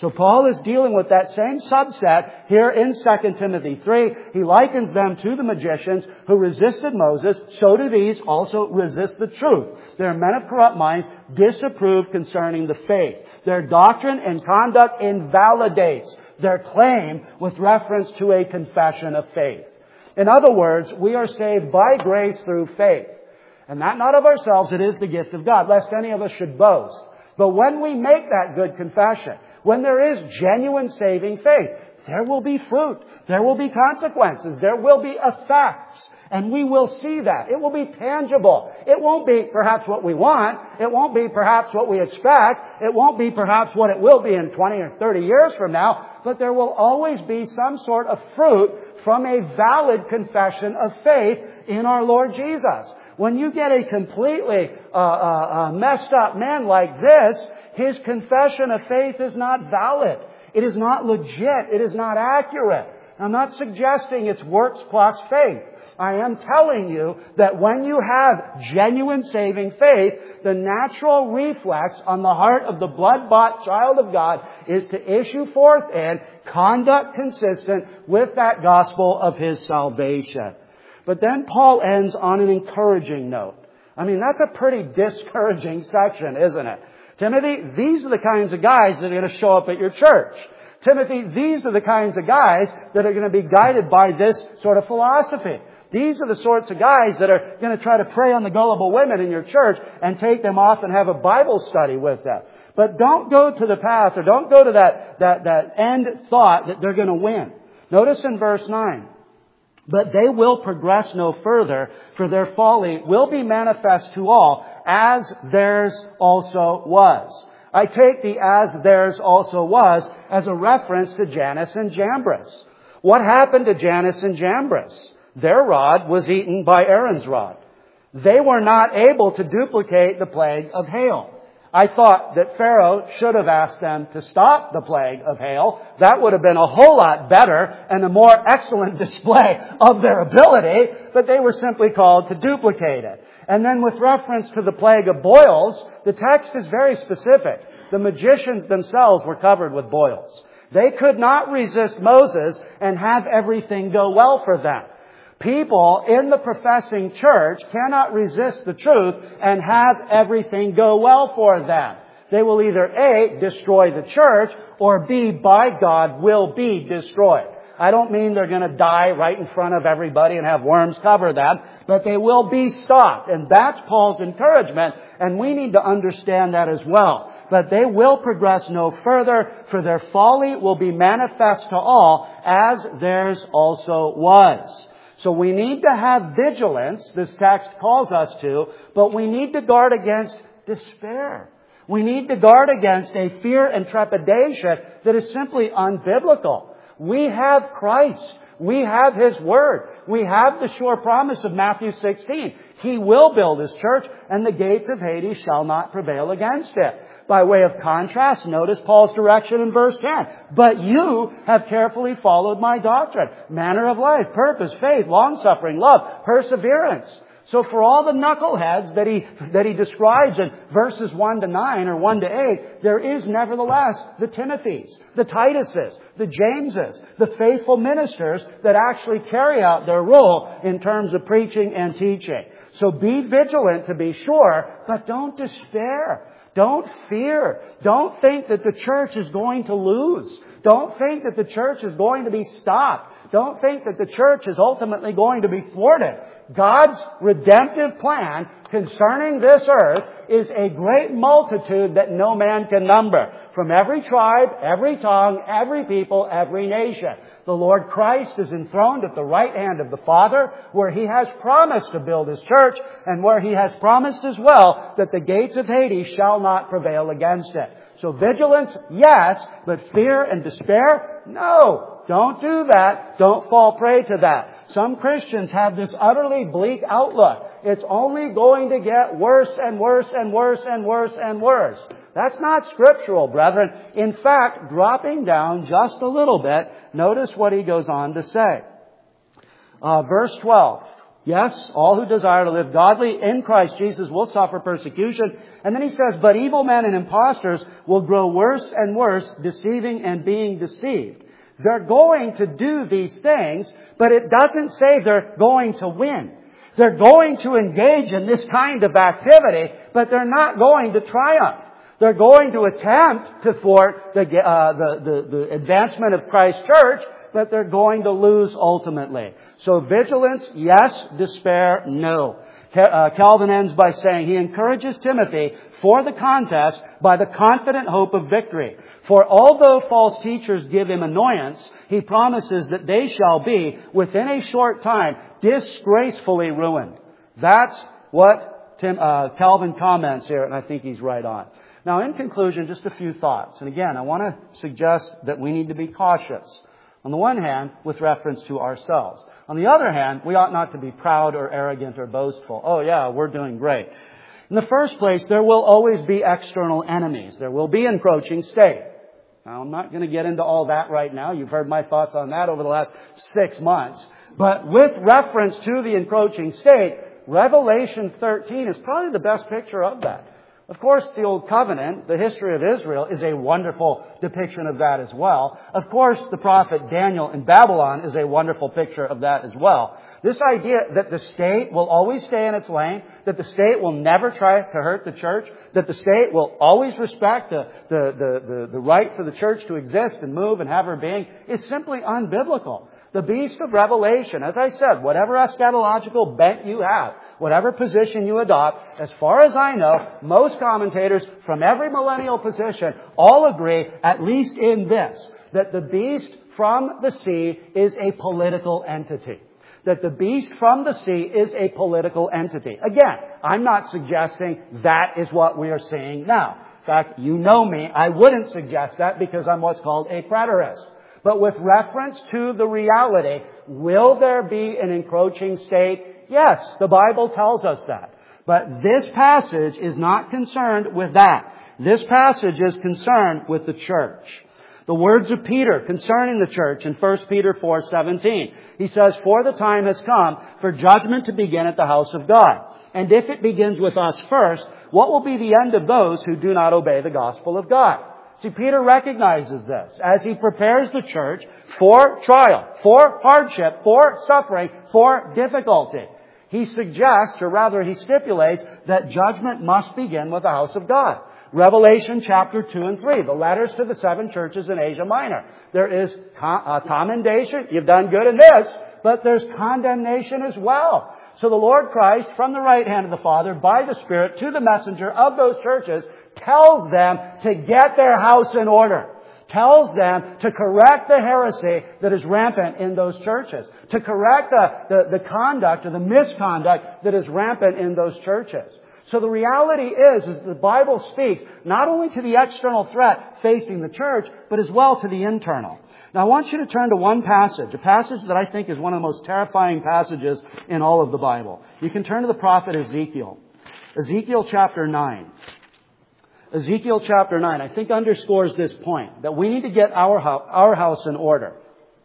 So Paul is dealing with that same subset here in 2 Timothy 3. He likens them to the magicians who resisted Moses. So do these also resist the truth. They are men of corrupt minds, disapprove concerning the faith. Their doctrine and conduct invalidates their claim with reference to a confession of faith. In other words, we are saved by grace through faith. And that not of ourselves, it is the gift of God, lest any of us should boast. But when we make that good confession, when there is genuine saving faith, there will be fruit. There will be consequences. There will be effects. And we will see that. It will be tangible. It won't be perhaps what we want. It won't be perhaps what we expect. It won't be perhaps what it will be in 20 or 30 years from now. But there will always be some sort of fruit from a valid confession of faith in our Lord Jesus. When you get a completely messed up man like this, his confession of faith is not valid. It is not legit. It is not accurate. I'm not suggesting it's works plus faith. I am telling you that when you have genuine saving faith, the natural reflex on the heart of the blood-bought child of God is to issue forth in conduct consistent with that gospel of His salvation. But then Paul ends on an encouraging note. I mean, that's a pretty discouraging section, isn't it? Timothy, these are the kinds of guys that are going to show up at your church. Timothy, these are the kinds of guys that are going to be guided by this sort of philosophy. These are the sorts of guys that are going to try to prey on the gullible women in your church and take them off and have a Bible study with them. But don't go to the path or don't go to that end thought that they're going to win. Notice in verse 9. But they will progress no further, for their folly will be manifest to all, as theirs also was. I take the as theirs also was as a reference to Jannes and Jambres. What happened to Jannes and Jambres? Their rod was eaten by Aaron's rod. They were not able to duplicate the plague of hail. I thought that Pharaoh should have asked them to stop the plague of hail. That would have been a whole lot better and a more excellent display of their ability, but they were simply called to duplicate it. And then with reference to the plague of boils, the text is very specific. The magicians themselves were covered with boils. They could not resist Moses and have everything go well for them. People in the professing church cannot resist the truth and have everything go well for them. They will either A, destroy the church, or B, by God, will be destroyed. I don't mean they're going to die right in front of everybody and have worms cover them, but they will be stopped. And that's Paul's encouragement, and we need to understand that as well. But they will progress no further, for their folly will be manifest to all, as theirs also was. So we need to have vigilance, this text calls us to, but we need to guard against despair. We need to guard against a fear and trepidation that is simply unbiblical. We have Christ. We have His Word. We have the sure promise of Matthew 16. He will build His church, and the gates of Hades shall not prevail against it. By way of contrast, notice Paul's direction in verse 10. But you have carefully followed my doctrine, manner of life, purpose, faith, long-suffering, love, perseverance. So for all the knuckleheads that he describes in verses 1 to 9 or 1 to 8, there is nevertheless the Timothys, the Tituses, the Jameses, the faithful ministers that actually carry out their role in terms of preaching and teaching. So be vigilant to be sure, but don't despair. Don't fear. Don't think that the church is going to lose. Don't think that the church is going to be stopped. Don't think that the church is ultimately going to be thwarted. God's redemptive plan concerning this earth is a great multitude that no man can number. From every tribe, every tongue, every people, every nation. The Lord Christ is enthroned at the right hand of the Father, where He has promised to build His church, and where He has promised as well that the gates of Hades shall not prevail against it. So vigilance, yes, but fear and despair, no. Don't do that. Don't fall prey to that. Some Christians have this utterly bleak outlook. It's only going to get worse and worse and worse and worse and worse. That's not scriptural, brethren. In fact, dropping down just a little bit, notice what he goes on to say. Verse 12. Yes, all who desire to live godly in Christ Jesus will suffer persecution. And then he says, but evil men and impostors will grow worse and worse, deceiving and being deceived. They're going to do these things, but it doesn't say they're going to win. They're going to engage in this kind of activity, but they're not going to triumph. They're going to attempt to thwart the advancement of Christ's church, but they're going to lose ultimately. So vigilance, yes. Despair, no. Calvin ends by saying he encourages Timothy for the contest by the confident hope of victory. For although false teachers give him annoyance, he promises that they shall be, within a short time, disgracefully ruined. That's what Calvin comments here, and I think he's right on. Now, in conclusion, just a few thoughts. And again, I want to suggest that we need to be cautious. On the one hand, with reference to ourselves. On the other hand, we ought not to be proud or arrogant or boastful. Oh yeah, we're doing great. In the first place, there will always be external enemies. There will be encroaching state. Now, I'm not going to get into all that right now. You've heard my thoughts on that over the last 6 months. But with reference to the encroaching state, Revelation 13 is probably the best picture of that. Of course, the Old Covenant, the history of Israel, is a wonderful depiction of that as well. Of course, the prophet Daniel in Babylon is a wonderful picture of that as well. This idea that the state will always stay in its lane, that the state will never try to hurt the church, that the state will always respect the right for the church to exist and move and have her being, is simply unbiblical. The beast of Revelation, as I said, whatever eschatological bent you have, whatever position you adopt, as far as I know, most commentators from every millennial position all agree, at least in this, that the beast from the sea is a political entity. That the beast from the sea is a political entity. Again, I'm not suggesting that is what we are seeing now. In fact, you know me, I wouldn't suggest that because I'm what's called a preterist. But with reference to the reality, will there be an encroaching state? Yes, the Bible tells us that. But this passage is not concerned with that. This passage is concerned with the church. The words of Peter concerning the church in 1 Peter 4:17. He says, for the time has come for judgment to begin at the house of God. And if it begins with us first, what will be the end of those who do not obey the gospel of God? See, Peter recognizes this as he prepares the church for trial, for hardship, for suffering, for difficulty. He suggests, or rather he stipulates, that judgment must begin with the house of God. Revelation chapter 2 and 3, the letters to the 7 churches in Asia Minor. There is commendation. You've done good in this, but there's condemnation as well. So the Lord Christ, from the right hand of the Father, by the Spirit, to the messenger of those churches, tells them to get their house in order. Tells them to correct the heresy that is rampant in those churches. To correct the conduct or the misconduct that is rampant in those churches. So the reality is the Bible speaks not only to the external threat facing the church, but as well to the internal. Now I want you to turn to one passage, a passage that I think is one of the most terrifying passages in all of the Bible. You can turn to the prophet Ezekiel. Ezekiel chapter 9. Ezekiel chapter 9, I think underscores this point, that we need to get our house in order.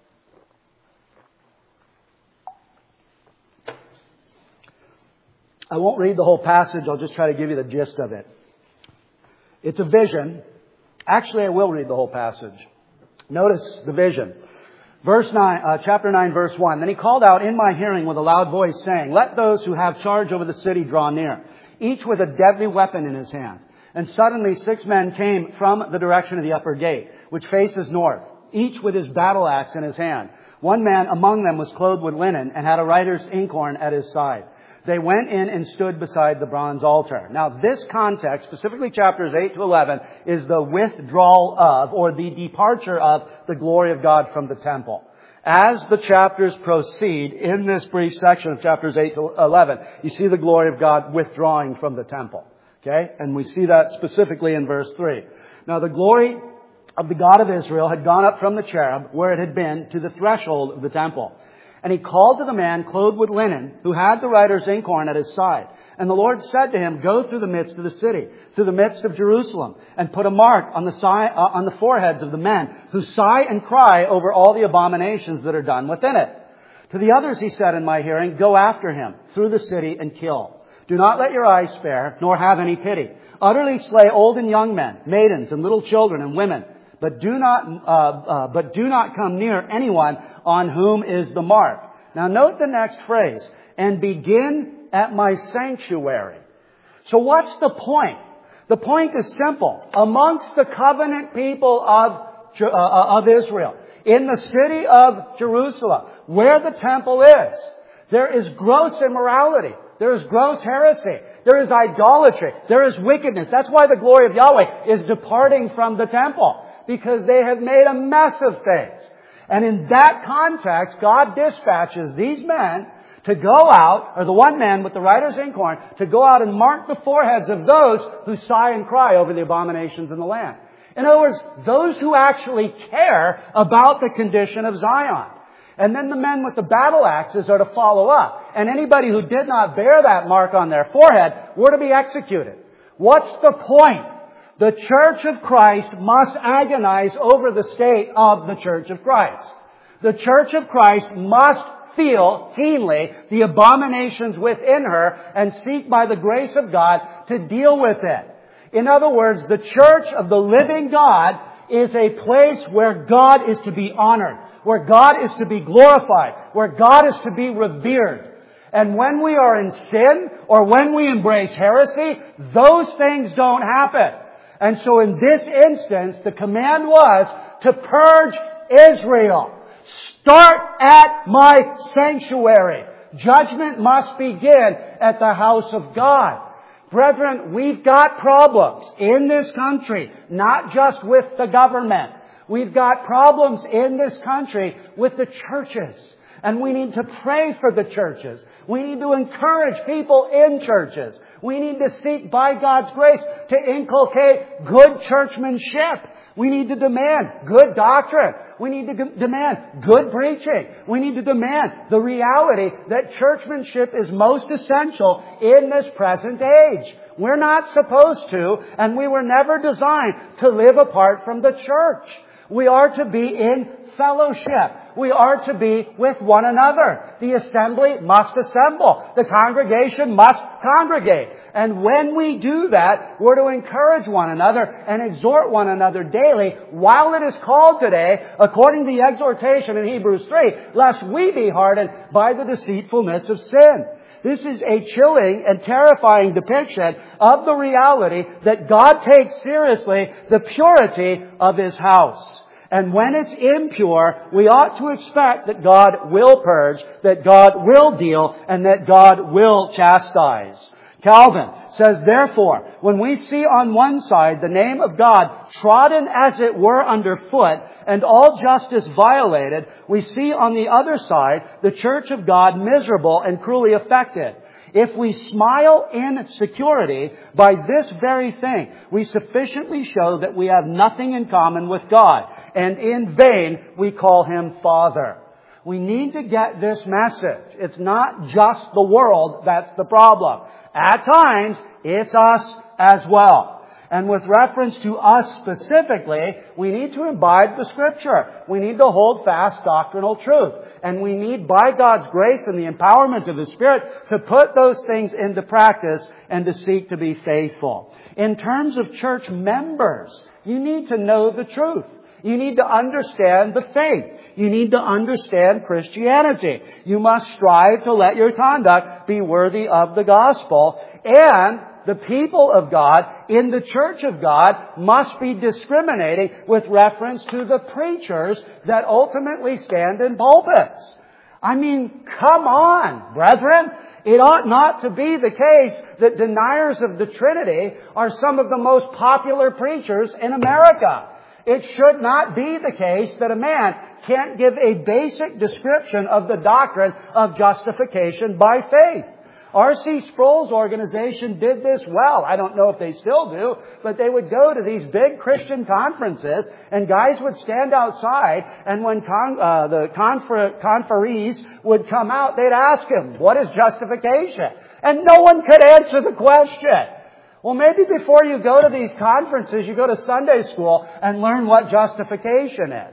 I won't read the whole passage, I'll just try to give you the gist of it. It's a vision. Actually, I will read the whole passage. Notice the vision. Chapter 9, verse 1. Then he called out in my hearing with a loud voice, saying, let those who have charge over the city draw near, each with a deadly weapon in his hand. And suddenly 6 men came from the direction of the upper gate, which faces north, each with his battle axe in his hand. One man among them was clothed with linen and had a writer's inkhorn at his side. They went in and stood beside the bronze altar. Now this context, specifically chapters 8 to 11, is the withdrawal of, or the departure of, the glory of God from the temple. As the chapters proceed in this brief section of chapters 8 to 11, you see the glory of God withdrawing from the temple. Okay? And we see that specifically in verse 3. Now the glory of the God of Israel had gone up from the cherub, where it had been, to the threshold of the temple. And he called to the man clothed with linen, who had the writer's inkhorn at his side. And the Lord said to him, go through the midst of the city, through the midst of Jerusalem, and put a mark on the foreheads of the men who sigh and cry over all the abominations that are done within it. To the others he said in my hearing, go after him through the city and kill. Do not let your eyes spare, nor have any pity. Utterly slay old and young men, maidens and little children and women, but do not come near anyone on whom is the mark. Now note the next phrase, and begin at my sanctuary. So what's the point? The point is simple. Amongst the covenant people of Israel, in the city of Jerusalem, where the temple is, there is gross immorality. There is gross heresy. There is idolatry. There is wickedness. That's why the glory of Yahweh is departing from the temple, because they have made a mess of things. And in that context, God dispatches these men to go out, or the one man with the writer's inkhorn, to go out and mark the foreheads of those who sigh and cry over the abominations in the land. In other words, those who actually care about the condition of Zion. And then the men with the battle axes are to follow up. And anybody who did not bear that mark on their forehead were to be executed. What's the point? The Church of Christ must agonize over the state of the Church of Christ. The Church of Christ must feel keenly the abominations within her and seek by the grace of God to deal with it. In other words, the Church of the living God is a place where God is to be honored, where God is to be glorified, where God is to be revered. And when we are in sin or when we embrace heresy, those things don't happen. And so in this instance, the command was to purge Israel. Start at my sanctuary. Judgment must begin at the house of God. Brethren, we've got problems in this country, not just with the government. We've got problems in this country with the churches. And we need to pray for the churches. We need to encourage people in churches. We need to seek by God's grace to inculcate good churchmanship. We need to demand good doctrine. We need to demand good preaching. We need to demand the reality that churchmanship is most essential in this present age. We're not supposed to, and we were never designed to live apart from the church. We are to be in fellowship. We are to be with one another. The assembly must assemble. The congregation must congregate. And when we do that, we're to encourage one another and exhort one another daily, while it is called today, according to the exhortation in Hebrews 3, lest we be hardened by the deceitfulness of sin. This is a chilling and terrifying depiction of the reality that God takes seriously the purity of His house. And when it's impure, we ought to expect that God will purge, that God will deal, and that God will chastise. Calvin says, therefore, when we see on one side the name of God trodden as it were underfoot and all justice violated, we see on the other side the church of God miserable and cruelly affected. If we smile in security by this very thing, we sufficiently show that we have nothing in common with God, and in vain we call Him Father. We need to get this message. It's not just the world that's the problem. At times, it's us as well. And with reference to us specifically, we need to imbibe the Scripture. We need to hold fast doctrinal truth. And we need, by God's grace and the empowerment of the Spirit, to put those things into practice and to seek to be faithful. In terms of church members, you need to know the truth. You need to understand the faith. You need to understand Christianity. You must strive to let your conduct be worthy of the gospel. And the people of God in the church of God must be discriminating with reference to the preachers that ultimately stand in pulpits. I mean, come on, brethren. It ought not to be the case that deniers of the Trinity are some of the most popular preachers in America. It should not be the case that a man can't give a basic description of the doctrine of justification by faith. R.C. Sproul's organization did this well. I don't know if they still do, but they would go to these big Christian conferences and guys would stand outside, and when the conferees would come out, they'd ask him, what is justification? And no one could answer the question. Well, maybe before you go to these conferences, you go to Sunday school and learn what justification is.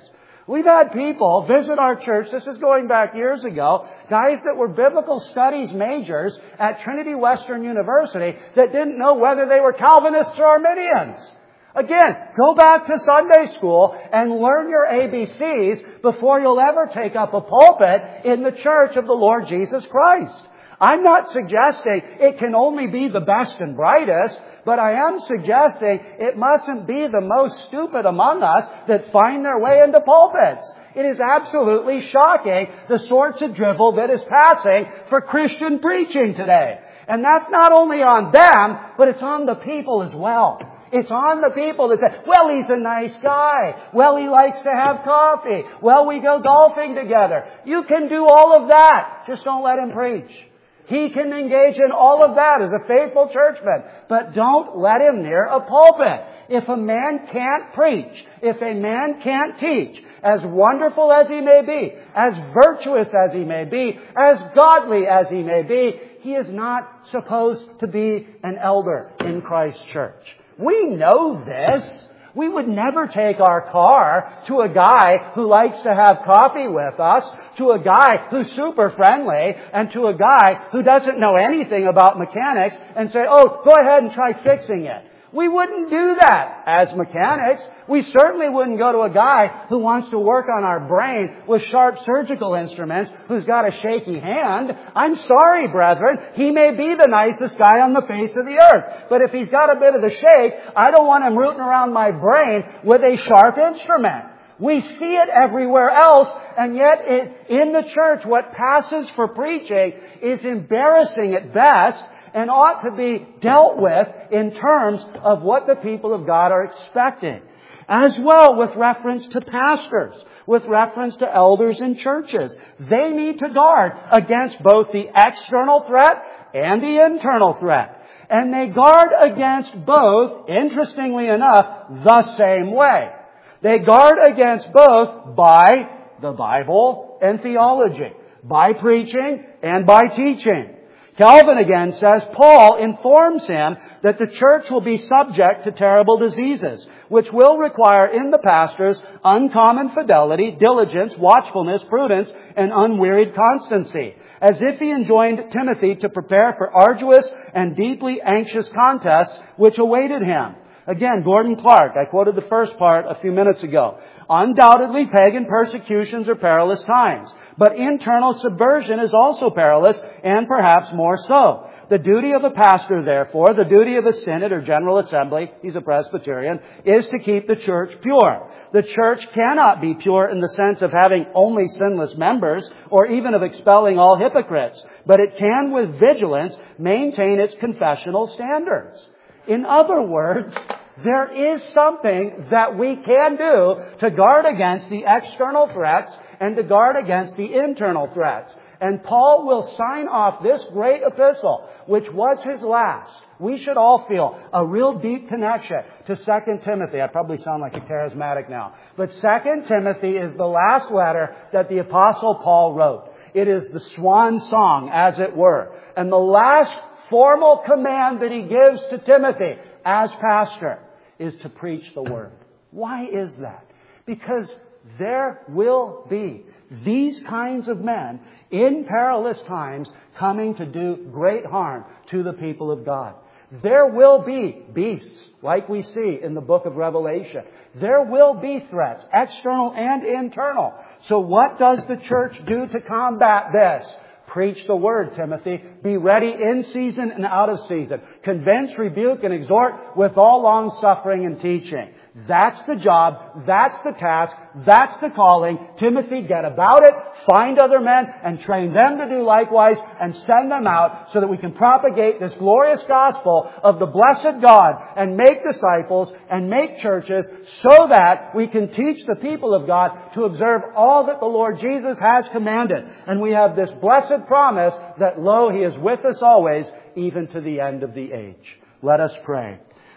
We've had people visit our church, this is going back years ago, guys that were biblical studies majors at Trinity Western University that didn't know whether they were Calvinists or Arminians. Again, go back to Sunday school and learn your ABCs before you'll ever take up a pulpit in the church of the Lord Jesus Christ. I'm not suggesting it can only be the best and brightest, but I am suggesting it mustn't be the most stupid among us that find their way into pulpits. It is absolutely shocking the sorts of drivel that is passing for Christian preaching today. And that's not only on them, but it's on the people as well. It's on the people that say, well, he's a nice guy. Well, he likes to have coffee. Well, we go golfing together. You can do all of that. Just don't let him preach. He can engage in all of that as a faithful churchman, but don't let him near a pulpit. If a man can't preach, if a man can't teach, as wonderful as he may be, as virtuous as he may be, as godly as he may be, he is not supposed to be an elder in Christ's church. We know this. We would never take our car to a guy who likes to have coffee with us, to a guy who's super friendly, and to a guy who doesn't know anything about mechanics and say, oh, go ahead and try fixing it. We wouldn't do that as mechanics. We certainly wouldn't go to a guy who wants to work on our brain with sharp surgical instruments, who's got a shaky hand. I'm sorry, brethren. He may be the nicest guy on the face of the earth. But if he's got a bit of the shake, I don't want him rooting around my brain with a sharp instrument. We see it everywhere else, and yet in the church, what passes for preaching is embarrassing at best, and ought to be dealt with in terms of what the people of God are expecting. As well with reference to pastors, with reference to elders in churches. They need to guard against both the external threat and the internal threat. And they guard against both, interestingly enough, the same way. They guard against both by the Bible and theology, by preaching and by teaching. Calvin again says, Paul informs him that the church will be subject to terrible diseases, which will require in the pastors uncommon fidelity, diligence, watchfulness, prudence, and unwearied constancy, as if he enjoined Timothy to prepare for arduous and deeply anxious contests which awaited him. Again, Gordon Clark, I quoted the first part a few minutes ago. Undoubtedly, pagan persecutions are perilous times, but internal subversion is also perilous, and perhaps more so. The duty of a pastor, therefore, the duty of a synod or general assembly, he's a Presbyterian, is to keep the church pure. The church cannot be pure in the sense of having only sinless members, or even of expelling all hypocrites, but it can, with vigilance, maintain its confessional standards. In other words, there is something that we can do to guard against the external threats and to guard against the internal threats. And Paul will sign off this great epistle, which was his last. We should all feel a real deep connection to 2 Timothy. I probably sound like a charismatic now. But 2 Timothy is the last letter that the Apostle Paul wrote. It is the swan song, as it were. And the last formal command that he gives to Timothy as pastor is to preach the Word. Why is that? Because there will be these kinds of men in perilous times coming to do great harm to the people of God. There will be beasts, like we see in the book of Revelation. There will be threats, external and internal. So what does the church do to combat this? Preach the Word, Timothy. Be ready in season and out of season. Convince, rebuke, and exhort with all long suffering and teaching. That's the job. That's the task. That's the calling. Timothy, get about it. Find other men and train them to do likewise and send them out so that we can propagate this glorious gospel of the blessed God and make disciples and make churches so that we can teach the people of God to observe all that the Lord Jesus has commanded. And we have this blessed promise that, lo, He is with us always, even to the end of the age. Let us pray.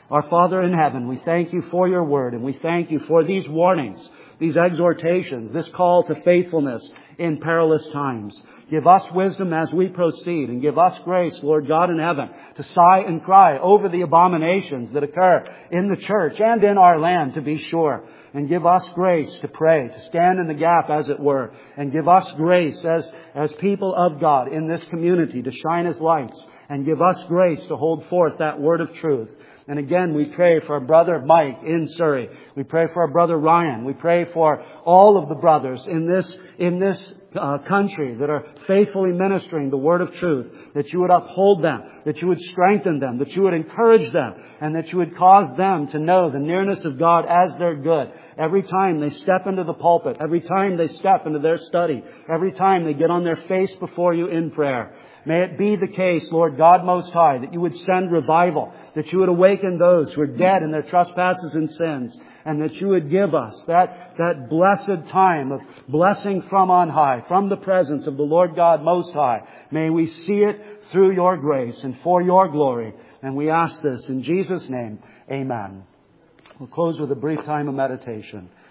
Our Father in heaven, we thank You for Your Word, and we thank You for these warnings, these exhortations, this call to faithfulness in perilous times. Give us wisdom as we proceed, and give us grace, Lord God in heaven, to sigh and cry over the abominations that occur in the church and in our land, to be sure. And give us grace to pray, to stand in the gap, as it were. And give us grace as people of God in this community to shine as lights. And give us grace to hold forth that word of truth. And again, we pray for our brother Mike in Surrey. We pray for our brother Ryan. We pray for all of the brothers in this country that are faithfully ministering the word of truth, that You would uphold them, that You would strengthen them, that You would encourage them, and that You would cause them to know the nearness of God as their good. Every time they step into the pulpit, every time they step into their study, every time they get on their face before You in prayer. May it be the case, Lord God Most High, that You would send revival, that You would awaken those who are dead in their trespasses and sins, and that You would give us that blessed time of blessing from on high, from the presence of the Lord God Most High. May we see it through Your grace and for Your glory. And we ask this in Jesus' name. Amen. We'll close with a brief time of meditation.